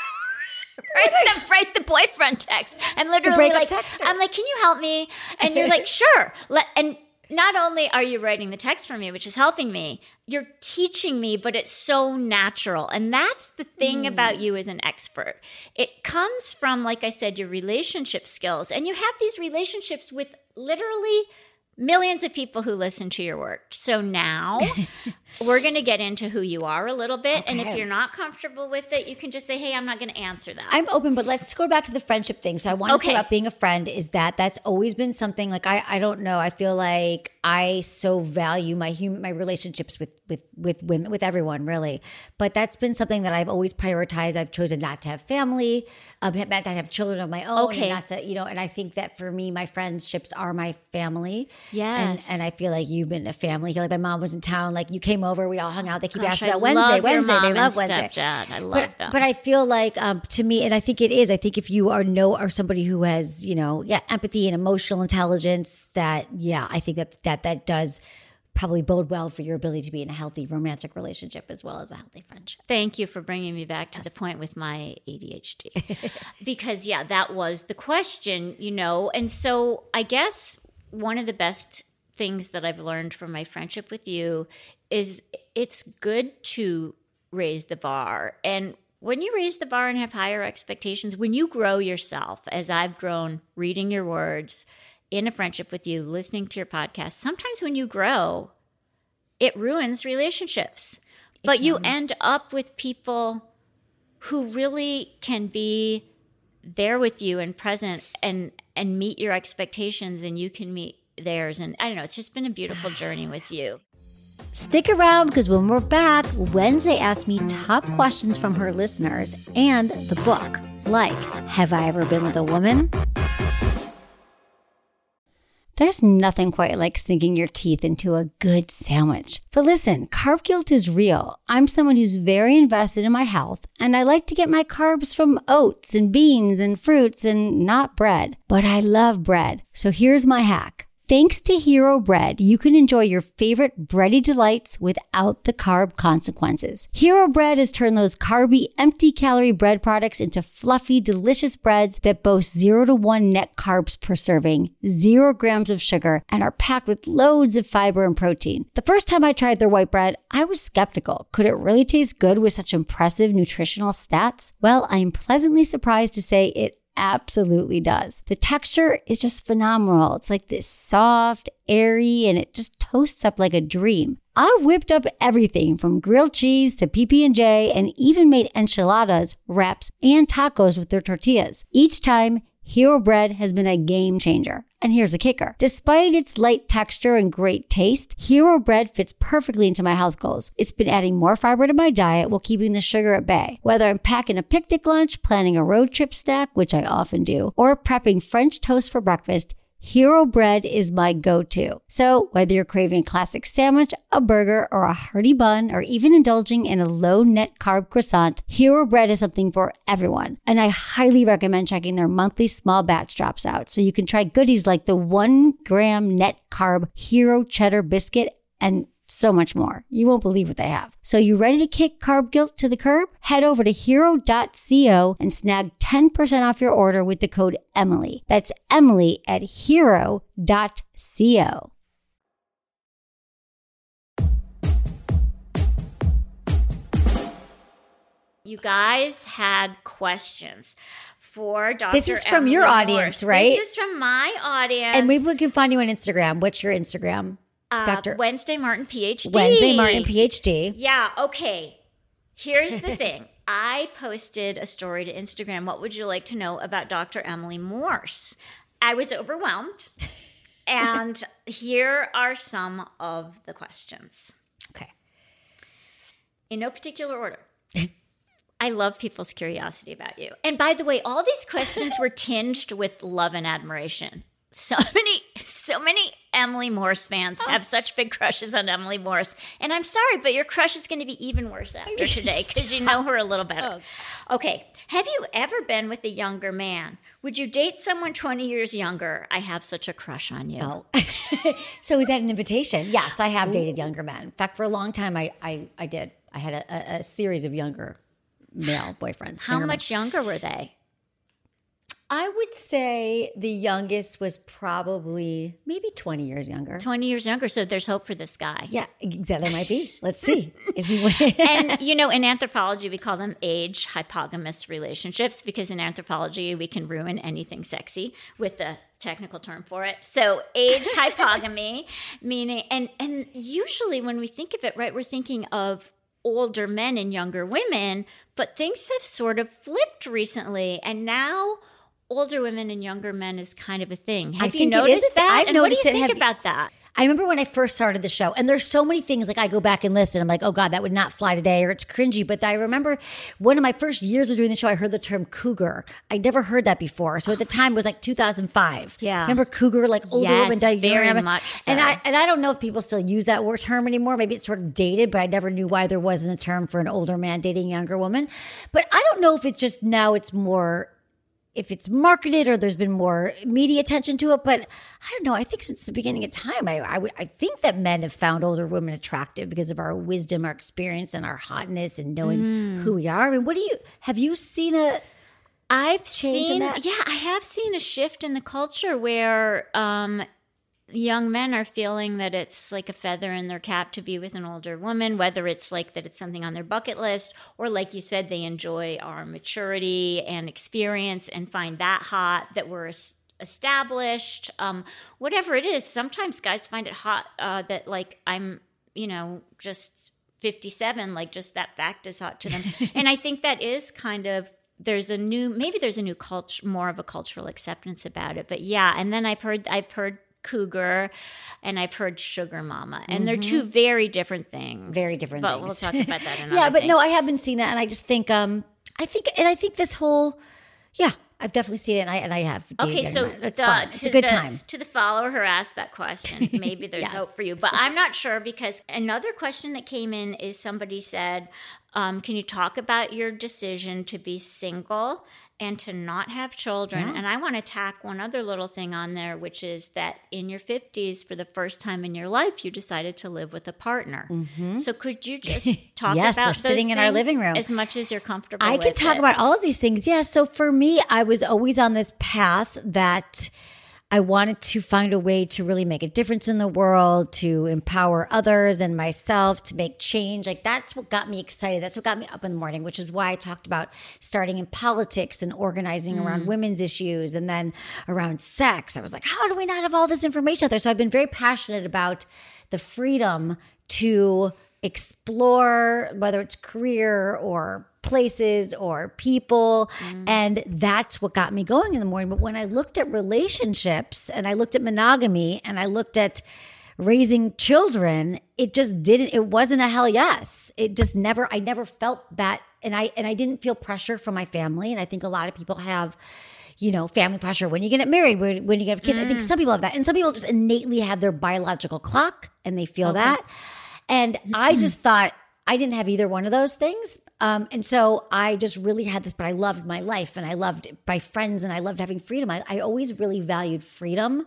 write, the, write the boyfriend text. I'm literally like, texter. I'm like, can you help me? And you're like, sure. Let, and not only are you writing the text for me, which is helping me, you're teaching me, but it's so natural. And that's the thing mm. about you as an expert. It comes from, like I said, your relationship skills. And you have these relationships with literally millions of people who listen to your work. So now we're going to get into who you are a little bit. Okay. And if you're not comfortable with it, you can just say, hey, I'm not going to answer that. I'm open, but let's go back to the friendship thing. So I want to okay. say about being a friend is that that's always been something like, I, I don't know. I feel like I so value my human, my relationships with, with, with women, with everyone really. But that's been something that I've always prioritized. I've chosen not to have family, um, not to have children of my own. Okay. And not to, you know, and I think that for me, my friendships are my family. Yes. And, and I feel like you've been a family. You're like, my mom was in town. Like you came over, we all hung out. They keep Gosh, asking about I Wednesday, love Wednesday. Your mom they love and Wednesday. Stepdad. I love but, them. But I feel like um, to me, and I think it is, I think if you are know, are somebody who has, you know, yeah, empathy and emotional intelligence that, yeah, I think that, that, that does probably bode well for your ability to be in a healthy romantic relationship as well as a healthy friendship. Thank you for bringing me back to yes. the point with my A D H D. Because, yeah, that was the question, you know. And so I guess one of the best things that I've learned from my friendship with you is it's good to raise the bar. And when you raise the bar and have higher expectations, when you grow yourself, as I've grown reading your words, in a friendship with you, listening to your podcast, sometimes when you grow, it ruins relationships. But you end up with people who really can be there with you and present and, and meet your expectations, and you can meet theirs. And I don't know, it's just been a beautiful journey with you. Stick around because when we're back, Wednesday asked me top questions from her listeners and the book, like, have I ever been with a woman? There's nothing quite like sinking your teeth into a good sandwich. But listen, carb guilt is real. I'm someone who's very invested in my health, and I like to get my carbs from oats and beans and fruits and not bread. But I love bread. So here's my hack. Thanks to Hero Bread, you can enjoy your favorite bready delights without the carb consequences. Hero Bread has turned those carby, empty-calorie bread products into fluffy, delicious breads that boast zero to one net carbs per serving, zero grams of sugar, and are packed with loads of fiber and protein. The first time I tried their white bread, I was skeptical. Could it really taste good with such impressive nutritional stats? Well, I'm pleasantly surprised to say it absolutely does. The texture is just phenomenal. It's like this soft, airy, and it just toasts up like a dream. I've whipped up everything from grilled cheese to P B and J and even made enchiladas, wraps, and tacos with their tortillas. Each time, Hero Bread has been a game changer. And here's the kicker. Despite its light texture and great taste, Hero Bread fits perfectly into my health goals. It's been adding more fiber to my diet while keeping the sugar at bay. Whether I'm packing a picnic lunch, planning a road trip snack, which I often do, or prepping French toast for breakfast, Hero Bread is my go-to. So whether you're craving a classic sandwich, a burger, or a hearty bun, or even indulging in a low-net carb croissant, Hero Bread is something for everyone. And I highly recommend checking their monthly small batch drops out so you can try goodies like the one gram net carb Hero Cheddar Biscuit and so much more. You won't believe what they have. So you ready to kick carb guilt to the curb? Head over to hero dot co and snag ten percent off your order with the code Emily. That's Emily at hero dot co. You guys had questions for Doctor This is from Emily your audience, Morse. right? This is from my audience. And maybe we can find you on Instagram. What's your Instagram? Uh, Doctor Wednesday Martin, PhD. Wednesday Martin, PhD. Yeah, okay. Here's the thing. I posted a story to Instagram. What would you like to know about Doctor Emily Morse? I was overwhelmed. And here are some of the questions. Okay. In no particular order. I love people's curiosity about you. And by the way, all these questions were tinged with love and admiration. So many, so many Emily Morse fans oh. have such big crushes on Emily Morse. And I'm sorry, but your crush is going to be even worse after today because you know her a little better. Oh. Okay. Have you ever been with a younger man? Would you date someone twenty years younger? I have such a crush on you. Oh. So is that an invitation? Yes, I have Ooh. dated younger men. In fact, for a long time, I, I, I did. I had a, a series of younger male boyfriends. How much men. younger were they? I would say the youngest was probably maybe twenty years younger. twenty years younger, so there's hope for this guy. Yeah, exactly. There might be. Let's see. Is he? And, you know, in anthropology, we call them age hypogamous relationships because in anthropology, we can ruin anything sexy with the technical term for it. So age hypogamy, meaning, and, and usually when we think of it, right, we're thinking of older men and younger women, but things have sort of flipped recently. And now older women and younger men is kind of a thing. Have I you noticed that? I've and noticed what do you it. think Have, about that? I remember when I first started the show, and there's so many things, like I go back and listen. I'm like, oh God, that would not fly today, or it's cringy. But I remember one of my first years of doing the show, I heard the term cougar. I'd never heard that before. So at the time, it was like two thousand five. Yeah. Remember cougar, like older yes, women dating very younger much so. And I, and I don't know if people still use that word term anymore. Maybe it's sort of dated, but I never knew why there wasn't a term for an older man dating a younger woman. But I don't know if it's just now it's more, if it's marketed or there's been more media attention to it. But I don't know. I think since the beginning of time, I, I, I think that men have found older women attractive because of our wisdom, our experience, and our hotness and knowing mm. who we are. I mean, what do you, have you seen a I've change seen, in that? Yeah, I have seen a shift in the culture where um, young men are feeling that it's like a feather in their cap to be with an older woman, whether it's like that it's something on their bucket list, or like you said, they enjoy our maturity and experience and find that hot, that we're established. Um, whatever it is, sometimes guys find it hot uh, that like I'm, you know, just fifty-seven, like just that fact is hot to them. And I think that is kind of, there's a new, maybe there's a new culture, more of a cultural acceptance about it. But yeah, and then I've heard, I've heard cougar and I've heard sugar mama, and mm-hmm. they're two very different things. Very different but things. We'll talk about that another Yeah, but thing. no, I have been seeing that, and I just think, um, I think, and I think this whole, yeah, I've definitely seen it, and I and I have. Okay, so it's the, fun. It's a good the, time. To the follower who asked that question, maybe there's yes. hope for you, but I'm not sure, because another question that came in is somebody said, um, "Can you talk about your decision to be single and to not have children?" Yeah. And I want to tack one other little thing on there, which is that in your fifties, for the first time in your life, you decided to live with a partner. Mm-hmm. So could you just talk yes, about we're sitting in our living room as much as you're comfortable? I with can talk it. about all of these things. Yeah. So for me, I was always on this path that I wanted to find a way to really make a difference in the world, to empower others and myself, to make change. Like that's what got me excited. That's what got me up in the morning, which is why I talked about starting in politics and organizing mm. around women's issues, and then around sex. I was like, how do we not have all this information out there? So I've been very passionate about the freedom to explore, whether it's career or places or people. Mm. And that's what got me going in the morning. But when I looked at relationships and I looked at monogamy and I looked at raising children, it just didn't, it wasn't a hell yes. It just never, I never felt that. And I, and I didn't feel pressure from my family. And I think a lot of people have, you know, family pressure when you get married, when, when you get kids. Mm. I think some people have that. And some people just innately have their biological clock and they feel okay. that. And I just thought I didn't have either one of those things. Um, and so I just really had this, but I loved my life and I loved my friends and I loved having freedom. I, I always really valued freedom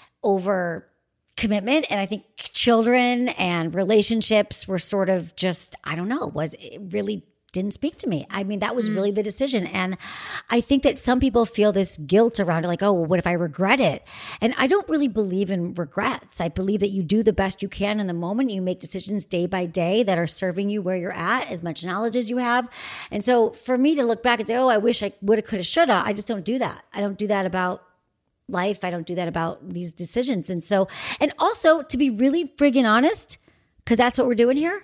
over commitment. And I think children and relationships were sort of just, I don't know, was it really didn't speak to me. I mean, that was mm. really the decision. And I think that some people feel this guilt around it, like, oh, well, what if I regret it? And I don't really believe in regrets. I believe that you do the best you can in the moment. You make decisions day by day that are serving you where you're at, as much knowledge as you have. And so for me to look back and say, oh, I wish I would have, could have, should have, I just don't do that. I don't do that about life. I don't do that about these decisions. And so, and also to be really friggin' honest, because that's what we're doing here,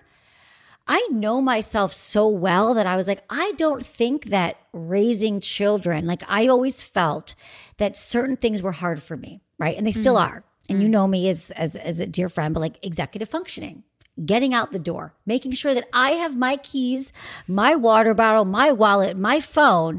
I know myself so well that I was like, I don't think that raising children, like I always felt that certain things were hard for me, right? And they still mm. are. And mm. you know me as, as, as a dear friend, but like executive functioning, getting out the door, making sure that I have my keys, my water bottle, my wallet, my phone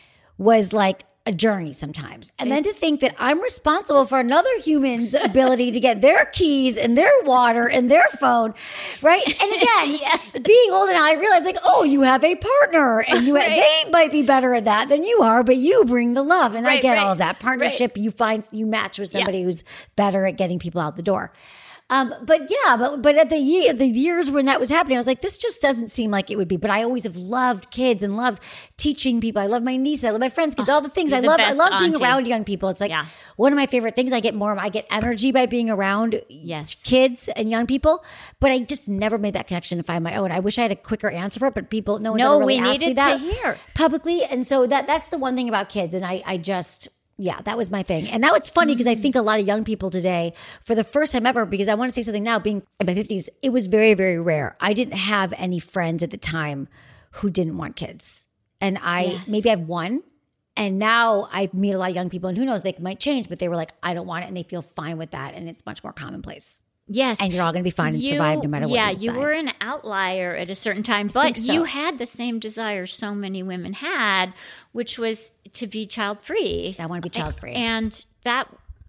was like a journey sometimes. And it's, then to think that I'm responsible for another human's ability to get their keys and their water and their phone, right? And again, yes. being older now, I realize like, oh, you have a partner and you right. they might be better at that than you are, but you bring the love. And right, I get right. all of that. Partnership, right. you find, you match with somebody yeah. who's better at getting people out the door. Um, but yeah, but but at the year, the years when that was happening, I was like, this just doesn't seem like it would be. But I always have loved kids and loved teaching people. I love my niece. I love my friends' kids. Oh, all the things I love. I love being auntie. around young people. It's like yeah. one of my favorite things. I get more. I get energy by being around yes. kids and young people. But I just never made that connection to find my own. I wish I had a quicker answer for it. But people, no one no, ever really we asked me that to hear. publicly. And so that that's the one thing about kids. And I I just. Yeah, that was my thing. And now it's funny because I think a lot of young people today, for the first time ever, because I want to say something now, being in my fifties, it was very, very rare. I didn't have any friends at the time who didn't want kids. And I, yes. maybe I have one. And now I meet a lot of young people and who knows, they might change, but they were like, I don't want it. And they feel fine with that. And it's much more commonplace. Yes. And you're all going to be fine and you, survive no matter what yeah, you decide. You were an outlier at a certain time, but so. you had the same desire so many women had, which was to be child-free. I want to be child-free. And that,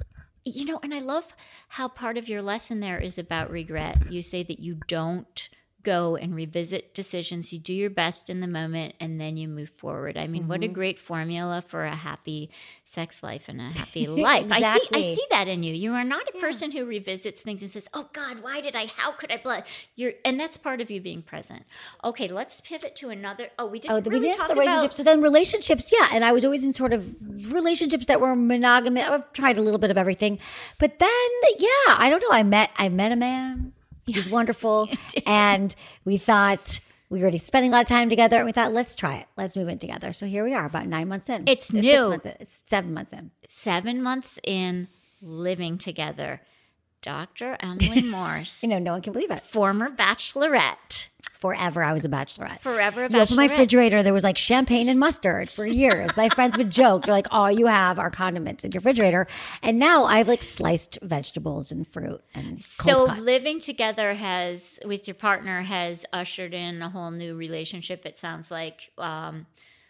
you know, and I love how part of your lesson there is about regret. You say that you don't go and revisit decisions. You do your best in the moment and then you move forward. I mean, mm-hmm. what a great formula for a happy sex life and a happy life. Exactly. I see I see that in you. You are not a yeah. person who revisits things and says, oh God, why did I, how could I blood? You're, and that's part of you being present. Okay, let's pivot to another. Oh, we didn't oh, really we didn't talk the relationships. about. So then relationships, yeah. And I was always in sort of relationships that were monogamous. I've tried a little bit of everything. But then, yeah, I don't know. I met, I met a man. He was wonderful. And we thought we were already spending a lot of time together. And we thought, let's try it. Let's move in together. So here we are about nine months in. It's There's new. Six months in. It's seven months in. Seven months in living together. Doctor Emily Morse. You know, no one can believe it. Former bachelorette. Forever I was a bachelorette. Forever a bachelorette. You open my refrigerator, there was like champagne and mustard for years. My friends would joke. They're like, all you have are condiments in your refrigerator. And now I have like sliced vegetables and fruit and So cold cuts. Living together has, with your partner, has ushered in a whole new relationship. It sounds like um,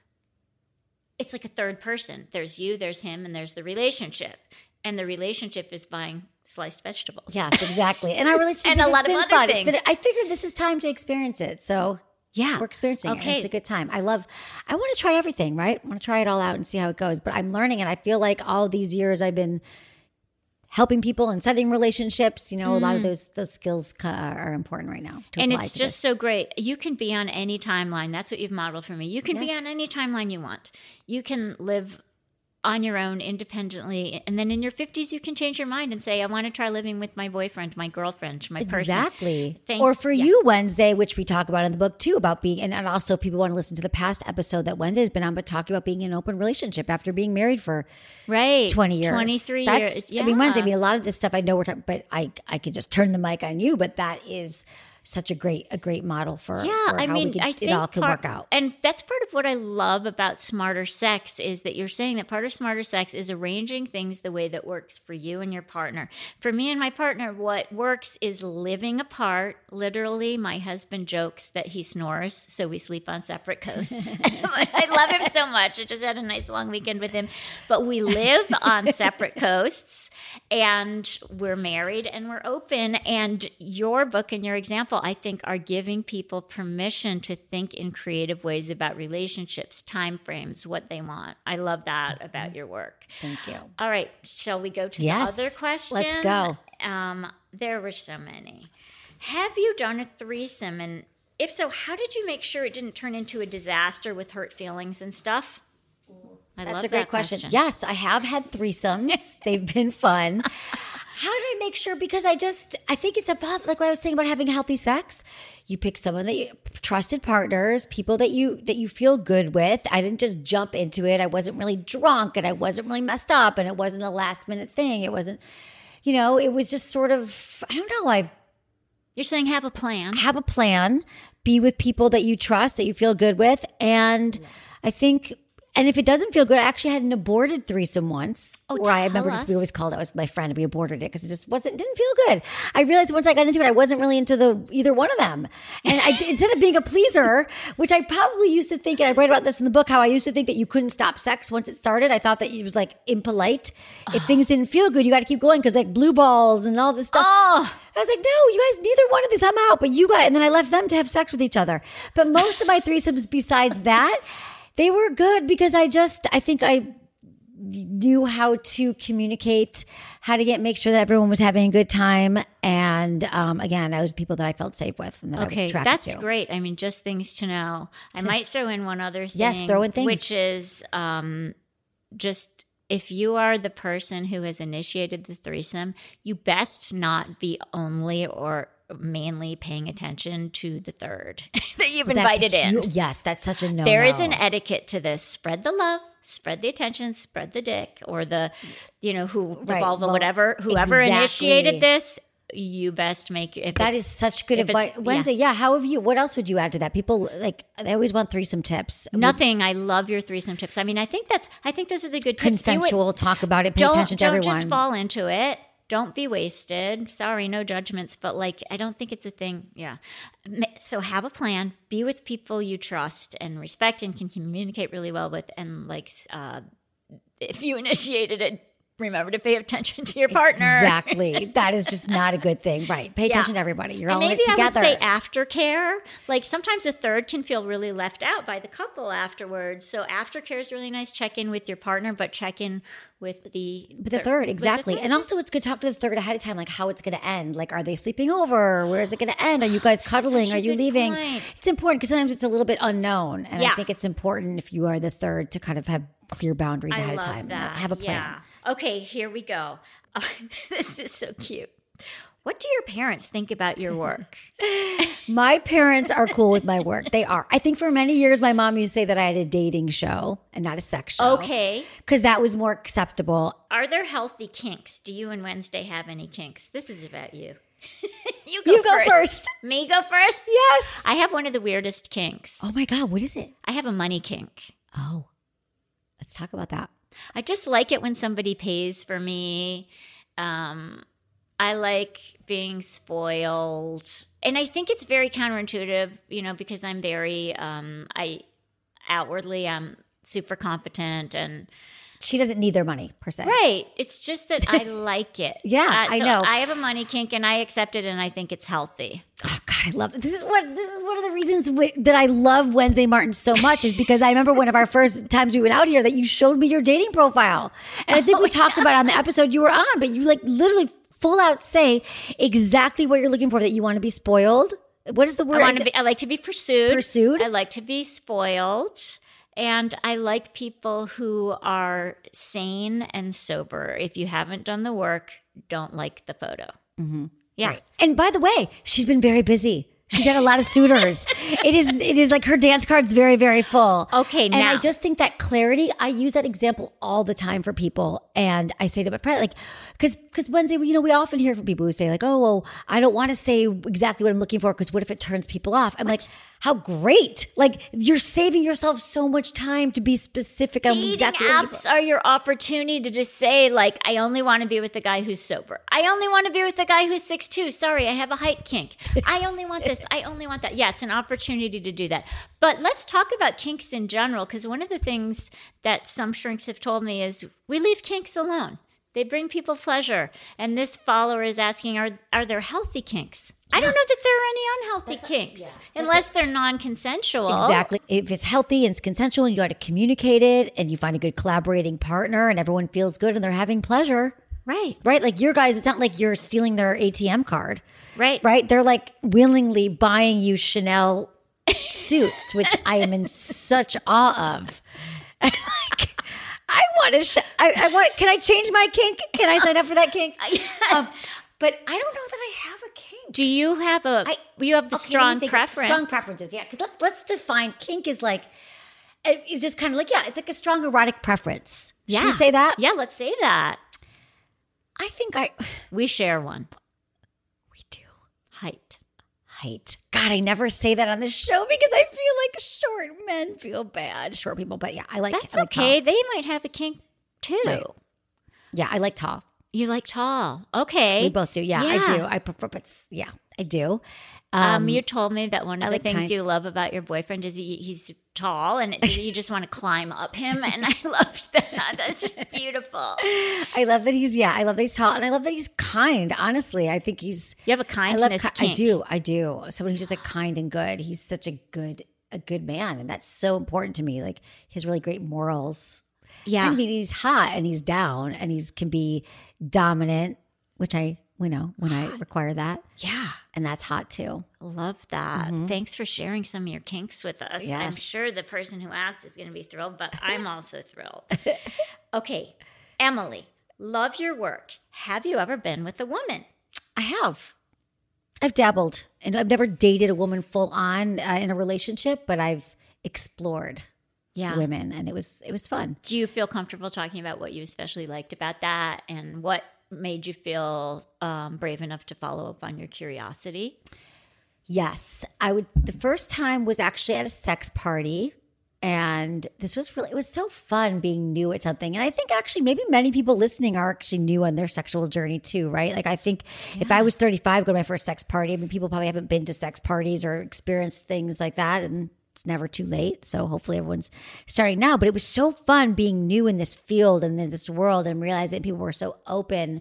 it's like a third person. There's you, there's him, and there's the relationship. And the relationship is buying sliced vegetables. Yes, exactly. And our relationship and a lot been of other fun. things. It's been, I figured this is time to experience it. So yeah, we're experiencing okay. it. It's a good time. I love, I want to try everything, right? I want to try it all out and see how it goes. But I'm learning, and I feel like all these years I've been helping people and setting relationships, you know, mm. a lot of those those skills are important right now. To and apply it's to just this. so great. You can be on any timeline. That's what you've modeled for me. You can yes. be on any timeline you want. You can live on your own independently. And then in your fifties, you can change your mind and say, I want to try living with my boyfriend, my girlfriend, my person. Exactly. Thank, or for yeah. you, Wednesday, which we talk about in the book too, about being, and, and also people want to listen to the past episode that Wednesday has been on, but talking about being in an open relationship after being married for right. twenty years. twenty-three That's, years. Yeah. I mean, Wednesday, I mean, a lot of this stuff I know we're talking, but I, I could just turn the mic on you, but that is such a great a great model for, yeah, for I how mean, we could, I it think all can part, work out. And that's part of what I love about Smarter Sex is that you're saying that part of Smarter Sex is arranging things the way that works for you and your partner. For me and my partner, what works is living apart. Literally, my husband jokes that he snores, so we sleep on separate coasts. I love him so much. I just had a nice long weekend with him. But we live on separate coasts, and we're married and we're open. And your book and your example, I think, are giving people permission to think in creative ways about relationships, time frames, what they want. I love that about your work. Thank you. All right. Shall we go to Yes. the other question? Let's go. Um, there were so many. Have you done a threesome? And if so, how did you make sure it didn't turn into a disaster with hurt feelings and stuff? I That's love a great that question. question. Yes, I have had threesomes. They've been fun. How did I make sure? Because I just, I think it's about, like what I was saying about having healthy sex. You pick someone that you, trusted partners, people that you, that you feel good with. I didn't just jump into it. I wasn't really drunk and I wasn't really messed up and it wasn't a last minute thing. It wasn't, you know, it was just sort of, I don't know. I You're saying have a plan. have a plan, be with people that you trust, that you feel good with. And I think, and if it doesn't feel good, I actually had an aborted threesome once. Oh, where I tell remember just, us. we always called it, was my friend, and we aborted it because it just wasn't, didn't feel good. I realized once I got into it, I wasn't really into the either one of them. And I, instead of being a pleaser, which I probably used to think, and I write about this in the book, how I used to think that you couldn't stop sex once it started. I thought that it was like impolite. If things didn't feel good, you got to keep going because like blue balls and all this stuff. Oh, I was like, no, you guys, neither one of these, I'm out. But you guys, and then I left them to have sex with each other. But most of my threesomes besides that, they were good because I just, I think I knew how to communicate, how to get, make sure that everyone was having a good time. And um, again, I was people that I felt safe with and that I was okay. attracted That's to. great. I mean, just things to know. I might throw in one other thing. Yes, throw in things. Which is um, just if you are the person who has initiated the threesome, you best not be only or mainly paying attention to the third that you've That's invited in. hu- Yes, that's such a no. There is an etiquette to this. Spread the love, spread the attention, spread the dick, or the, you know, who the Right, vulva, well, whatever. Whoever exactly. initiated this, you best make if That it's- is such good if it's- advice. Wednesday, yeah. How have you, what else would you add to that? People like, they always want threesome tips. Nothing. I love your threesome tips. I mean, I think that's. I think those are the good tips. Do it- Consensual, talk about it, pay Don't attention to don't everyone. just fall into it. Don't be wasted. Sorry, no judgments, but like I don't think it's a thing. Yeah. Ma- So have a plan. Be with people you trust and respect and can communicate really well with. And like, uh, if you initiated it, remember to pay attention to your partner. Exactly. That is just not a good thing. Right. Pay attention to everybody. You're And all in maybe it together. I would say aftercare. Like sometimes a third can feel really left out by the couple afterwards. So aftercare is really nice. Check in with your partner, but check in with the With the third, exactly. And also it's good to talk to the third ahead of time, like how it's going to end. Like, are they sleeping over? Where is it going to end? Are you guys cuddling? Such a Are you good leaving? point. It's important because sometimes it's a little bit unknown. And Yeah. I think it's important if you are the third to kind of have clear boundaries I ahead love of time. that. Have a plan. Yeah. Okay, here we go. This is so cute. What do your parents think about your work? My parents are cool with my work. They are. I think for many years, my mom used to say that I had a dating show and not a sex show. Okay. Because that was more acceptable. Are there healthy kinks? Do you and Wednesday have any kinks? This is about you. you go You go first. first. Me go first? Yes. I have one of the weirdest kinks. Oh my God. What is it? I have a money kink. Oh, let's talk about that. I just like it when somebody pays for me. Um, I like being spoiled. And I think it's very counterintuitive, you know, because I'm very, um, I outwardly, I'm super competent and She doesn't need their money per se. right. It's just that I like it. Yeah, I so know. I have a money kink and I accept it and I think it's healthy. Oh God, I love it. This is what this is one of the reasons w- that I love Wednesday Martin so much is because I remember one of our first times we went out here that you showed me your dating profile, and I think we talked about it on the episode you were on, but you like literally full out say exactly what you're looking for, that you want to be spoiled. What is the word? I want to be, I like to be pursued. Pursued? I like to be spoiled. And I like people who are sane and sober. If you haven't done the work, don't like the photo. Mm-hmm. Yeah. Right. And by the way, she's been very busy. She's had a lot of suitors. It is it is like her dance card's very, very full. Okay, and now. I just think that clarity, I use that example all the time for people. And I say to my friend, like, because because Wednesday, you know, we often hear from people who say like, oh, well, I don't want to say exactly what I'm looking for because what if it turns people off? I'm what? like, how great. Like, you're saving yourself so much time to be specific on Dating exactly apps what you're are your opportunity to just say, like, I only want to be with the guy who's sober. I only want to be with the guy who's six two. Sorry, I have a height kink. I only want this. I only want that. Yeah, it's an opportunity to do that. But let's talk about kinks in general, because one of the things that some shrinks have told me is we leave kinks alone. They bring people pleasure. And this follower is asking, are are there healthy kinks? I don't know that there are any unhealthy That's kinks, a, yeah. unless they're non-consensual. Exactly. If it's healthy and it's consensual and you got to communicate it and you find a good collaborating partner and everyone feels good and they're having pleasure. Right. Right? Like your guys, it's not like you're stealing their A T M card. Right. Right? They're like willingly buying you Chanel suits, which I am in such awe of. Like, I want to, sh- I, I want, can I change my kink? Can I sign up for that kink? Yes. Um, but I don't know that I have a kink. Do you have a, I, you have the okay, strong think, preference? Strong preferences, yeah. Because let, let's define kink is like, it's just kind of like, yeah, it's like a strong erotic preference. Yeah. Should we say that? Yeah, let's say that. I think I, We share one. we do. Height. Height. God, I never say that on the show because I feel like short men feel bad. Short people, but yeah, I like. That's I like okay. Tall. They might have a kink too. Right. Yeah, I like tall. You like tall. Okay. We both do. Yeah, Yeah. I do. I prefer, but yeah, I do. Um, you told me that one of I the like things kind- you love about your boyfriend is he, he's tall and it, you just want to climb up him. And I loved that. That's just beautiful. I love that he's yeah. I love that he's tall, and I love that he's kind. Honestly, I think he's. You have a I love. kindness ki- I kink. do. I do. Someone who's just like kind and good. He's such a good a good man, and that's so important to me. Like he has really great morals. Yeah. I mean, he's hot and he's down and he's can be dominant, which I we know when I require that, Yeah. and that's hot too. Love that. Mhm. Thanks for sharing some of your kinks with us. I'm Yes. sure the person who asked is going to be thrilled, but I'm also thrilled. Okay. Emily, love your work. Have you ever been with a woman? I have. I've dabbled, and I've never dated a woman full on uh, in a relationship, but I've explored Yeah. women, and it was it was fun. Do you feel comfortable talking about what you especially liked about that and what made you feel um, brave enough to follow up on your curiosity? Yes, I would. The first time was actually at a sex party, and this was really, it was so fun being new at something. And I think actually maybe many people listening are actually new on their sexual journey too, right? Like I think if I was thirty-five, go to my first sex party, I mean, people probably haven't been to sex parties or experienced things like that. And it's never too late. So hopefully everyone's starting now. But it was so fun being new in this field and in this world and realizing people were so open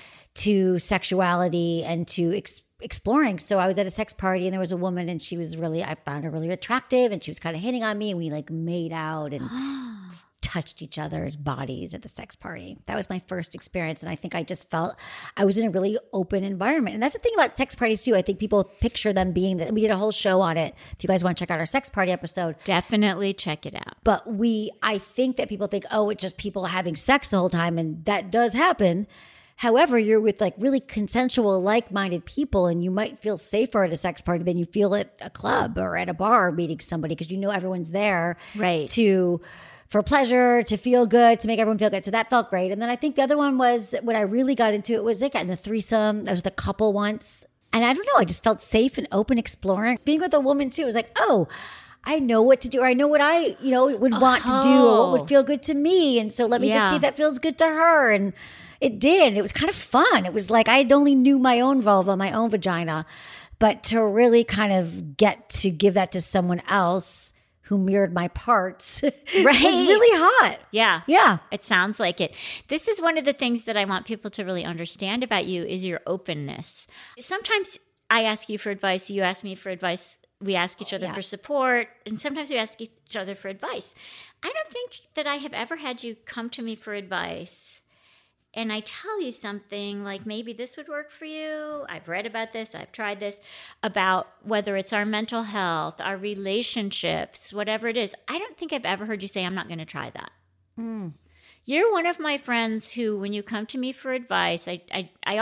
to sexuality and to ex- exploring. So I was at a sex party and there was a woman and she was really, I found her really attractive and she was kind of hitting on me and we like made out and touched each other's bodies at the sex party. That was my first experience. And I think I just felt I was in a really open environment. And that's the thing about sex parties too. I think people picture them being that. We did a whole show on it. If you guys want to check out our sex party episode. Definitely check it out. But we, I think that people think, oh, it's just people having sex the whole time. And that does happen. However, you're with like really consensual, like-minded people, and you might feel safer at a sex party than you feel at a club or at a bar meeting somebody because you know everyone's there Right. to for pleasure, to feel good, to make everyone feel good. So that felt great. And then I think the other one was when I really got into it was like in the threesome. I was with a couple once, and I don't know, I just felt safe and open exploring. Being with a woman too, it was like, oh, I know what to do. Or I know what I, you know, would want to do or what would feel good to me. And so let me Yeah. just see if that feels good to her. And it did. It was kind of fun. It was like I only knew my own vulva, my own vagina. But to really kind of get to give that to someone else who mirrored my parts Right. was really hot. Yeah. Yeah. It sounds like it. This is one of the things that I want people to really understand about you is your openness. Sometimes I ask you for advice, you ask me for advice, we ask each other Yeah. for support, and sometimes we ask each other for advice. I don't think that I have ever had you come to me for advice and I tell you something like maybe this would work for you. I've read about this, I've tried this, about whether it's our mental health, our relationships, whatever it is. I don't think I've ever heard you say, I'm not going to try that. Mm. You're one of my friends who, when you come to me for advice, I, I, I always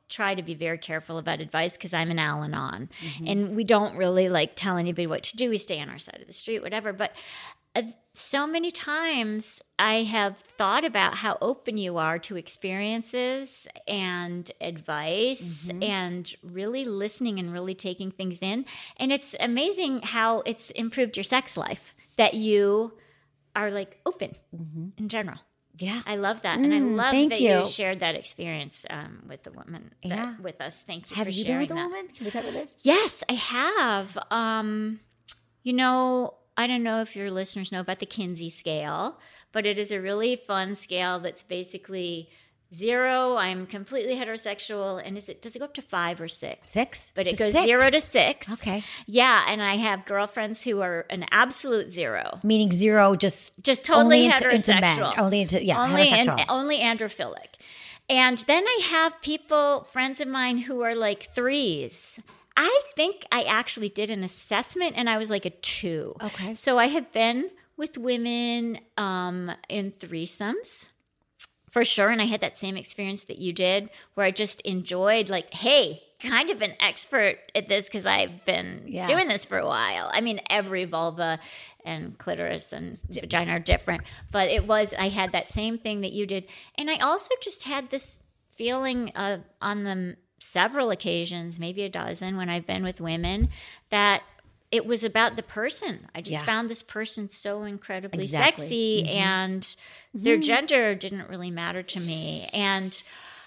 try to be very careful about advice because I'm an Al-Anon. Mm-hmm. And we don't really like tell anybody what to do. We stay on our side of the street, whatever. But uh, so many times I have thought about how open you are to experiences and advice mm-hmm. and really listening and really taking things in. And it's amazing how it's improved your sex life that you are like open mm-hmm. in general. Yeah. I love that. And I Mm, love thank that you. you shared that experience um, with the woman that, Yeah. with us. Thank you Have for you been sharing with a that. woman? Can we talk about this? Yes, I have. Um, you know, I don't know if your listeners know about the Kinsey scale, but it is a really fun scale that's basically zero, I'm completely heterosexual, and is it does it go up to five or six? Six? But it To goes six? zero to six. Okay. Yeah, and I have girlfriends who are an absolute zero. Meaning zero, just Just totally only into, heterosexual. into men. Only into, yeah, only heterosexual. and, only androphilic. And then I have people, friends of mine, who are like threes. I think I actually did an assessment and I was like a two. Okay. So I have been with women um, in threesomes for sure. And I had that same experience that you did where I just enjoyed like, hey, kind of an expert at this because I've been Yeah. doing this for a while. I mean, every vulva and clitoris and vagina are different. But it was, I had that same thing that you did. And I also just had this feeling uh, on the several occasions, maybe a dozen, when I've been with women, that it was about the person. I just Yeah. found this person so incredibly Exactly. sexy, Mm-hmm. and mm-hmm. their gender didn't really matter to me. And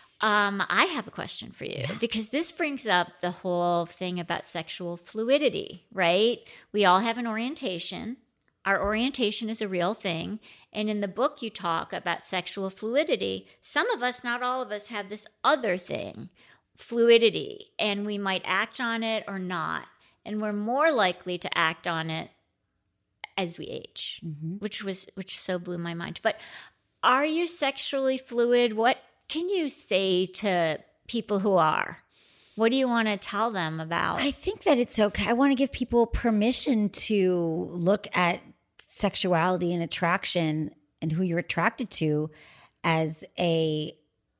um, I have a question for you, Yeah. because this brings up the whole thing about sexual fluidity, right? We all have an orientation. Our orientation is a real thing. And in the book, you talk about sexual fluidity. Some of us, not all of us, have this other thing, fluidity, and we might act on it or not. And we're more likely to act on it as we age, Mm-hmm. which was which so blew my mind. But are you sexually fluid? What can you say to people who are? What do you want to tell them about? I think that it's okay. I want to give people permission to look at sexuality and attraction and who you're attracted to as a,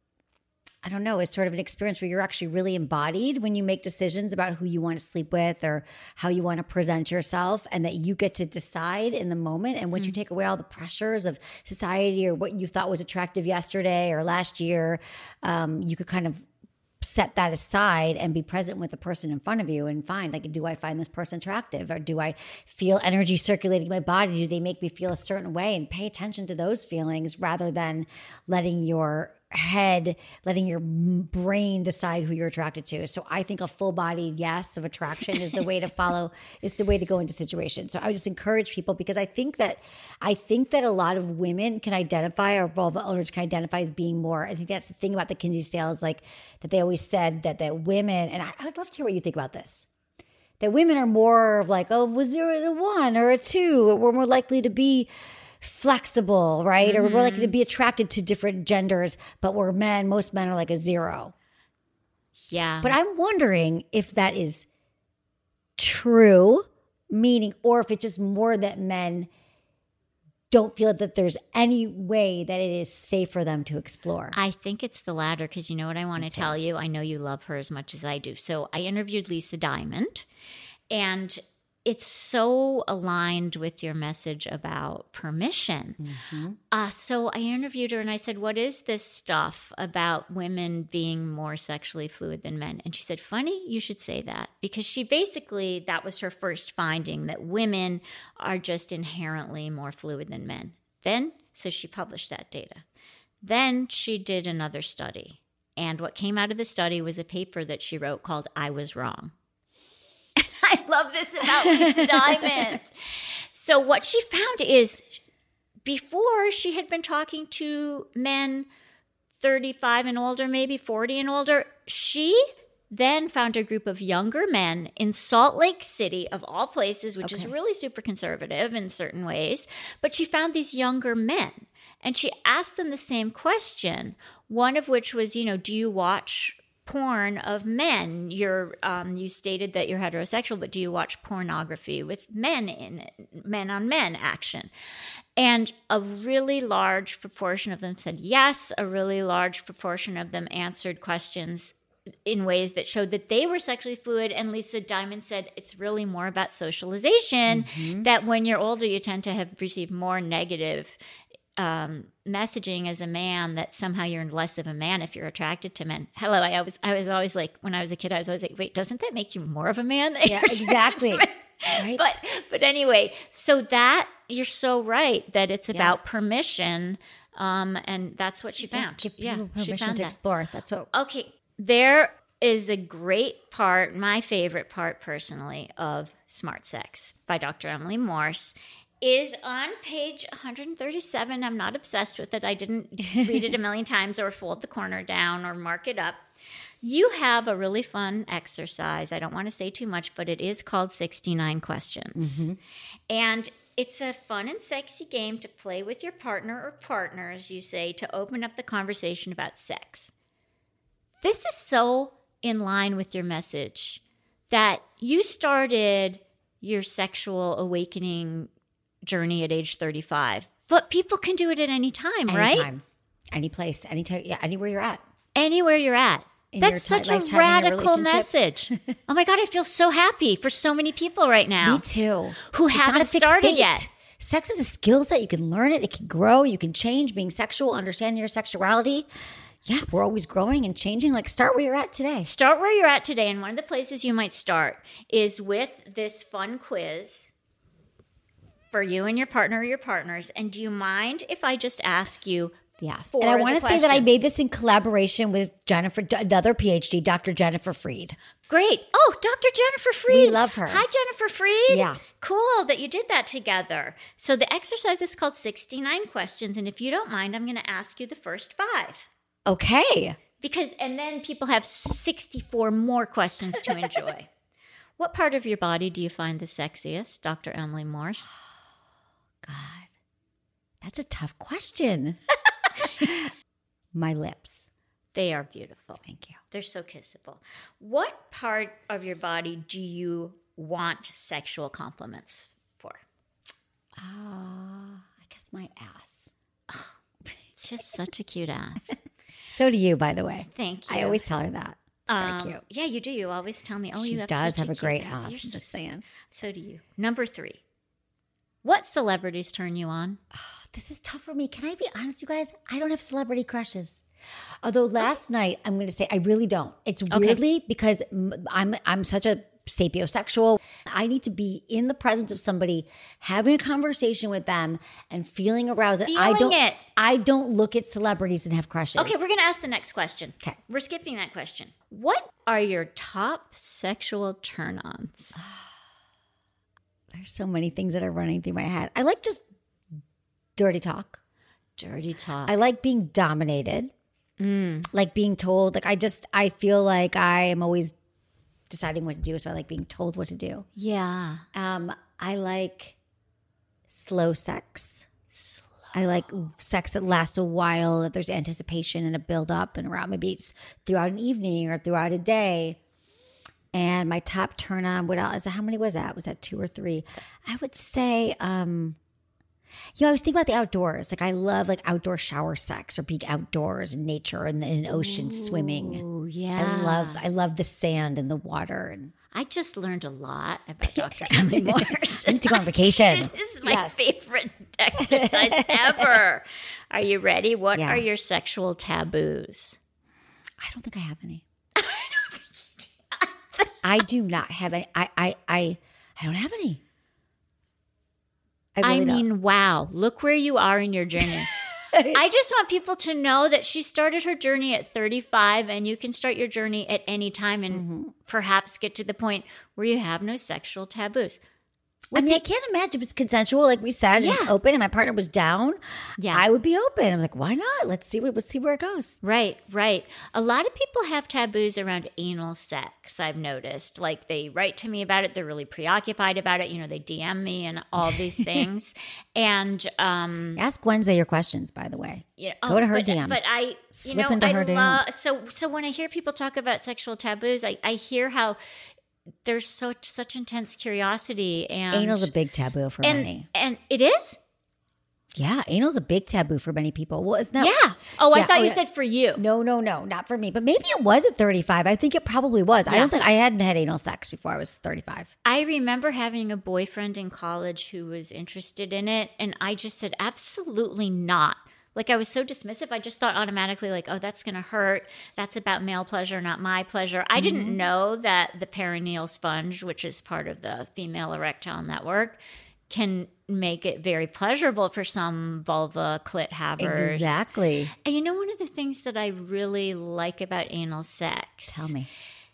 I don't know, as sort of an experience where you're actually really embodied when you make decisions about who you want to sleep with or how you want to present yourself, and that you get to decide in the moment. And once mm-hmm. you take away all the pressures of society or what you thought was attractive yesterday or last year, um, you could kind of set that aside and be present with the person in front of you and find, like, do I find this person attractive, or do I feel energy circulating in my body? Do they make me feel a certain way? And pay attention to those feelings rather than letting your head, letting your brain decide who you're attracted to. So I think a full body yes of attraction is the way to follow, is the way to go into situations. So I would just encourage people, because I think that, I think that a lot of women can identify, or vulva owners can identify as being more, I think that's the thing about the Kinsey scale, is like that they always said that, that women, and I, I would love to hear what you think about this, that women are more of like, oh, was there a one or a two? We're more likely to be flexible, right? Mm-hmm. Or we're likely to be attracted to different genders, but we're men, most men are like a zero. Yeah. But I'm wondering if that is true, meaning, or if it's just more that men don't feel that there's any way that it is safe for them to explore. I think it's the latter, because you know what I want to tell you? I know you love her as much as I do. So I interviewed Lisa Diamond, and it's so aligned with your message about permission. Mm-hmm. Uh, so I interviewed her and I said, what is this stuff about women being more sexually fluid than men? And she said, funny, you should say that. Because she basically, that was her first finding, that women are just inherently more fluid than men. Then, so she published that data. Then she did another study. And what came out of the study was a paper that she wrote called I Was Wrong. I love this about Lisa Diamond. So what she found is, before she had been talking to men thirty-five and older, maybe forty and older, she then found a group of younger men in Salt Lake City, of all places, which okay. is really super conservative in certain ways. But she found these younger men, and she asked them the same question, one of which was, you know, do you watch porn of men? You're um, you stated that you're heterosexual, but do you watch pornography with men in it, men on men action? And a really large proportion of them said yes. A really large proportion of them answered questions in ways that showed that they were sexually fluid. And Lisa Diamond said it's really more about socialization, mm-hmm. that when you're older, you tend to have received more negative um, messaging as a man, that somehow you're less of a man if you're attracted to men. Hello, I was, I was always like, when I was a kid, I was always like, wait, doesn't that make you more of a man? Yeah, exactly. Right. But, but anyway, so that you're so right that it's about yeah. permission. Um, and that's what she found. Yeah, give yeah, people permission she found to that. explore. That's what. Okay. There is a great part, my favorite part personally, of Smart Sex by Doctor Emily Morse, is on page one thirty-seven. I'm not obsessed with it. I didn't read it a million times or fold the corner down or mark it up. You have a really fun exercise. I don't want to say too much, but it is called sixty-nine questions. Mm-hmm. And it's a fun and sexy game to play with your partner or partners, you say, to open up the conversation about sex. This is so in line with your message that you started your sexual awakening journey at age thirty-five, but people can do it at any time, right? Anytime, any place, anytime, yeah, anywhere you're at. Anywhere you're at. In That's such t- a radical message. Oh my God, I feel so happy for so many people right now. Me too. Who it's haven't started state. yet. Sex is a skill set. You can learn it. It can grow. You can change. Being sexual, understanding your sexuality. Yeah, we're always growing and changing. Like, start where you're at today. Start where you're at today. And one of the places you might start is with this fun quiz for you and your partner or your partners. And do you mind if I just ask you? Yes. And I want to say that I made this in collaboration with Jennifer, another PhD, Doctor Jennifer Freed. Great. Oh, Doctor Jennifer Freed. We love her. Hi, Jennifer Freed. Yeah. Cool that you did that together. So the exercise is called sixty-nine questions. And if you don't mind, I'm going to ask you the first five. Okay. Because, and then people have sixty-four more questions to enjoy. What part of your body do you find the sexiest, Doctor Emily Morse? Oh, God. That's a tough question. My lips. They are beautiful. Thank you. They're so kissable. What part of your body do you want sexual compliments for? Uh, I guess my ass. Oh, just such a cute ass. So do you, by the way. Thank you. I always tell her that. It's um, very cute. Yeah, you do. You always tell me, oh, she you have does such have a, a great ass. ass. You're I'm just saying. So do you. Number three. What celebrities turn you on? Oh, this is tough for me. Can I be honest, you guys? I don't have celebrity crushes. Although last night, I'm going to say I really don't. It's weirdly okay. because I'm I'm such a sapiosexual. I need to be in the presence of somebody, having a conversation with them, and feeling aroused. Feeling I don't. it. I don't look at celebrities and have crushes. Okay, we're going to ask the next question. Okay, we're skipping that question. What are your top sexual turn-ons? There's so many things that are running through my head. I like just dirty talk. Dirty talk. I like being dominated. Mm. Like being told. Like I just, I feel like I am always deciding what to do. So I like being told what to do. Yeah. Um, I like slow sex. Slow. I like sex that lasts a while, that there's anticipation and a build up and around maybe it's throughout an evening or throughout a day. And my top turn on, what else? How many was that? Was that two or three? I would say, um, you know, I was thinking about the outdoors. Like I love like outdoor shower sex or being outdoors in nature and in an ocean Ooh, swimming. Oh yeah. I love, I love the sand and the water. And I just learned a lot about Doctor Emily Morse. I need to go on vacation. This is my yes. favorite exercise ever. Are you ready? What yeah. are your sexual taboos? I don't think I have any. I do not have any. I, I, I, I don't have any. I, really I mean, don't. wow. Look where you are in your journey. I just want people to know that she started her journey at thirty-five and you can start your journey at any time and mm-hmm. perhaps get to the point where you have no sexual taboos. I mean, the, I can't imagine if it's consensual, like we said, yeah. and it's open and my partner was down. Yeah. I would be open. I'm like, why not? Let's see what, let's see where it goes. Right, right. A lot of people have taboos around anal sex, I've noticed. Like they write to me about it. They're really preoccupied about it. You know, they D M me and all these things. And um, ask Wednesday your questions, by the way. You know, Go oh, to her but, D Ms. But I, you Slip know, into I her love, D Ms. so, so when I hear people talk about sexual taboos, I, I hear how there's such such intense curiosity and anal's a big taboo for and, many. And it is? Yeah, anal's a big taboo for many people. Well, it's not. Yeah. Oh, I Yeah, thought oh, you yeah. said for you. No, no, no, not for me. But maybe it was at thirty-five. I think it probably was. I Yeah. don't think I hadn't had anal sex before I was thirty-five. I remember having a boyfriend in college who was interested in it, and I just said, absolutely not. Like, I was so dismissive. I just thought automatically, like, oh, that's going to hurt. That's about male pleasure, not my pleasure. I didn't know that the perineal sponge, which is part of the female erectile network, can make it very pleasurable for some vulva clit havers. Exactly. And you know, one of the things that I really like about anal sex? Tell me.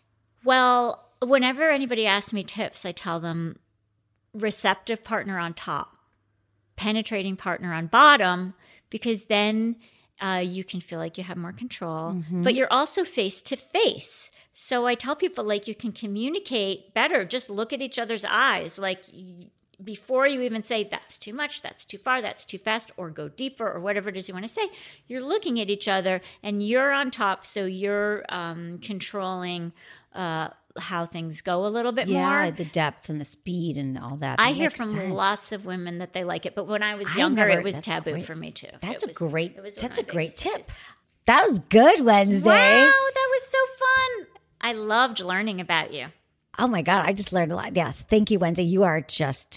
Well, whenever anybody asks me tips, I tell them receptive partner on top, penetrating partner on bottom, because then uh, you can feel like you have more control, Mm-hmm. but you're also face to face. So I tell people, like, you can communicate better. Just look at each other's eyes. Like, y- before you even say that's too much, that's too far, that's too fast, or go deeper, or whatever it is you want to say, you're looking at each other and you're on top. So you're um, controlling uh, how things go a little bit Yeah, more. the depth and the speed and all that. I That hear makes from sense. lots of women that they like it, but when I was I younger, never- it was that's taboo great. for me too. That's It a was- great. it was one That's a of my great biggest- tip. That was good, Wednesday. Wow, that was so fun. I loved learning about you. Oh my God, I just learned a lot. Yes, thank you, Wednesday. You are just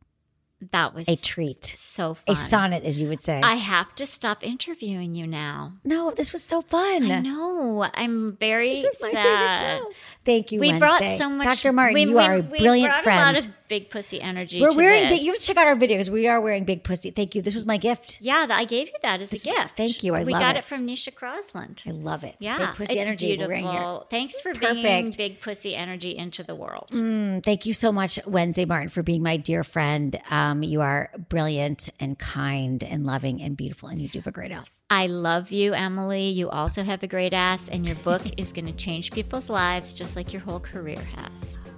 That was a treat, so fun. a sonnet, as you would say. I have to stop interviewing you now. no, this was so fun. I know. I'm very This was my sad. favorite show. Thank you, We Wednesday. brought so much. Doctor Martin, we, you we, are a we brilliant brought friend. a lot of big pussy energy. We're to wearing. this. Big, you have to check out our videos. We are wearing big pussy. Thank you. This was my gift. Yeah, th- I gave you that as This- a gift. thank you. I we love got it. it from Nisha Crosland. I love it. Yeah, big pussy it's energy. We're beautiful. wearing here. Thanks for bringing Perfect. big pussy energy into the world. Mm, thank you so much, Wednesday Martin, for being my dear friend. Um, you are brilliant and kind and loving and beautiful, and you do have a great ass. I love you, Emily. You also have a great ass, and your book is going to change people's lives just like your whole career has.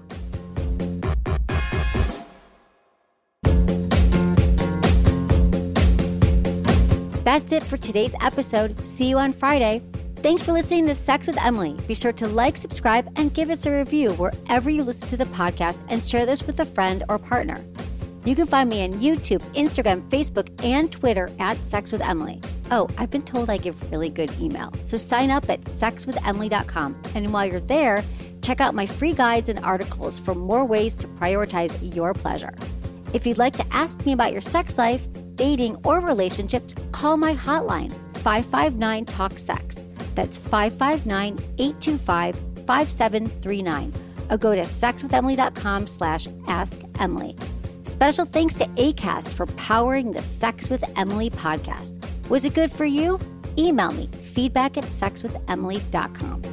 That's it for today's episode. See you on Friday. Thanks for listening to Sex with Emily. Be sure to like, subscribe, and give us a review wherever you listen to the podcast, and share this with a friend or partner. You can find me on YouTube, Instagram, Facebook, and Twitter at Sex with Emily. Oh, I've been told I give really good email, so sign up at sex with emily dot com. And while you're there, check out my free guides and articles for more ways to prioritize your pleasure. If you'd like to ask me about your sex life, dating, or relationships, call my hotline, five five nine, talk sex. That's five five nine, eight two five, five seven three nine. Or go to sex with emily dot com slash ask Emily. Special thanks to ACAST for powering the Sex with Emily podcast. Was it good for you? Email me, feedback at sex with emily dot com.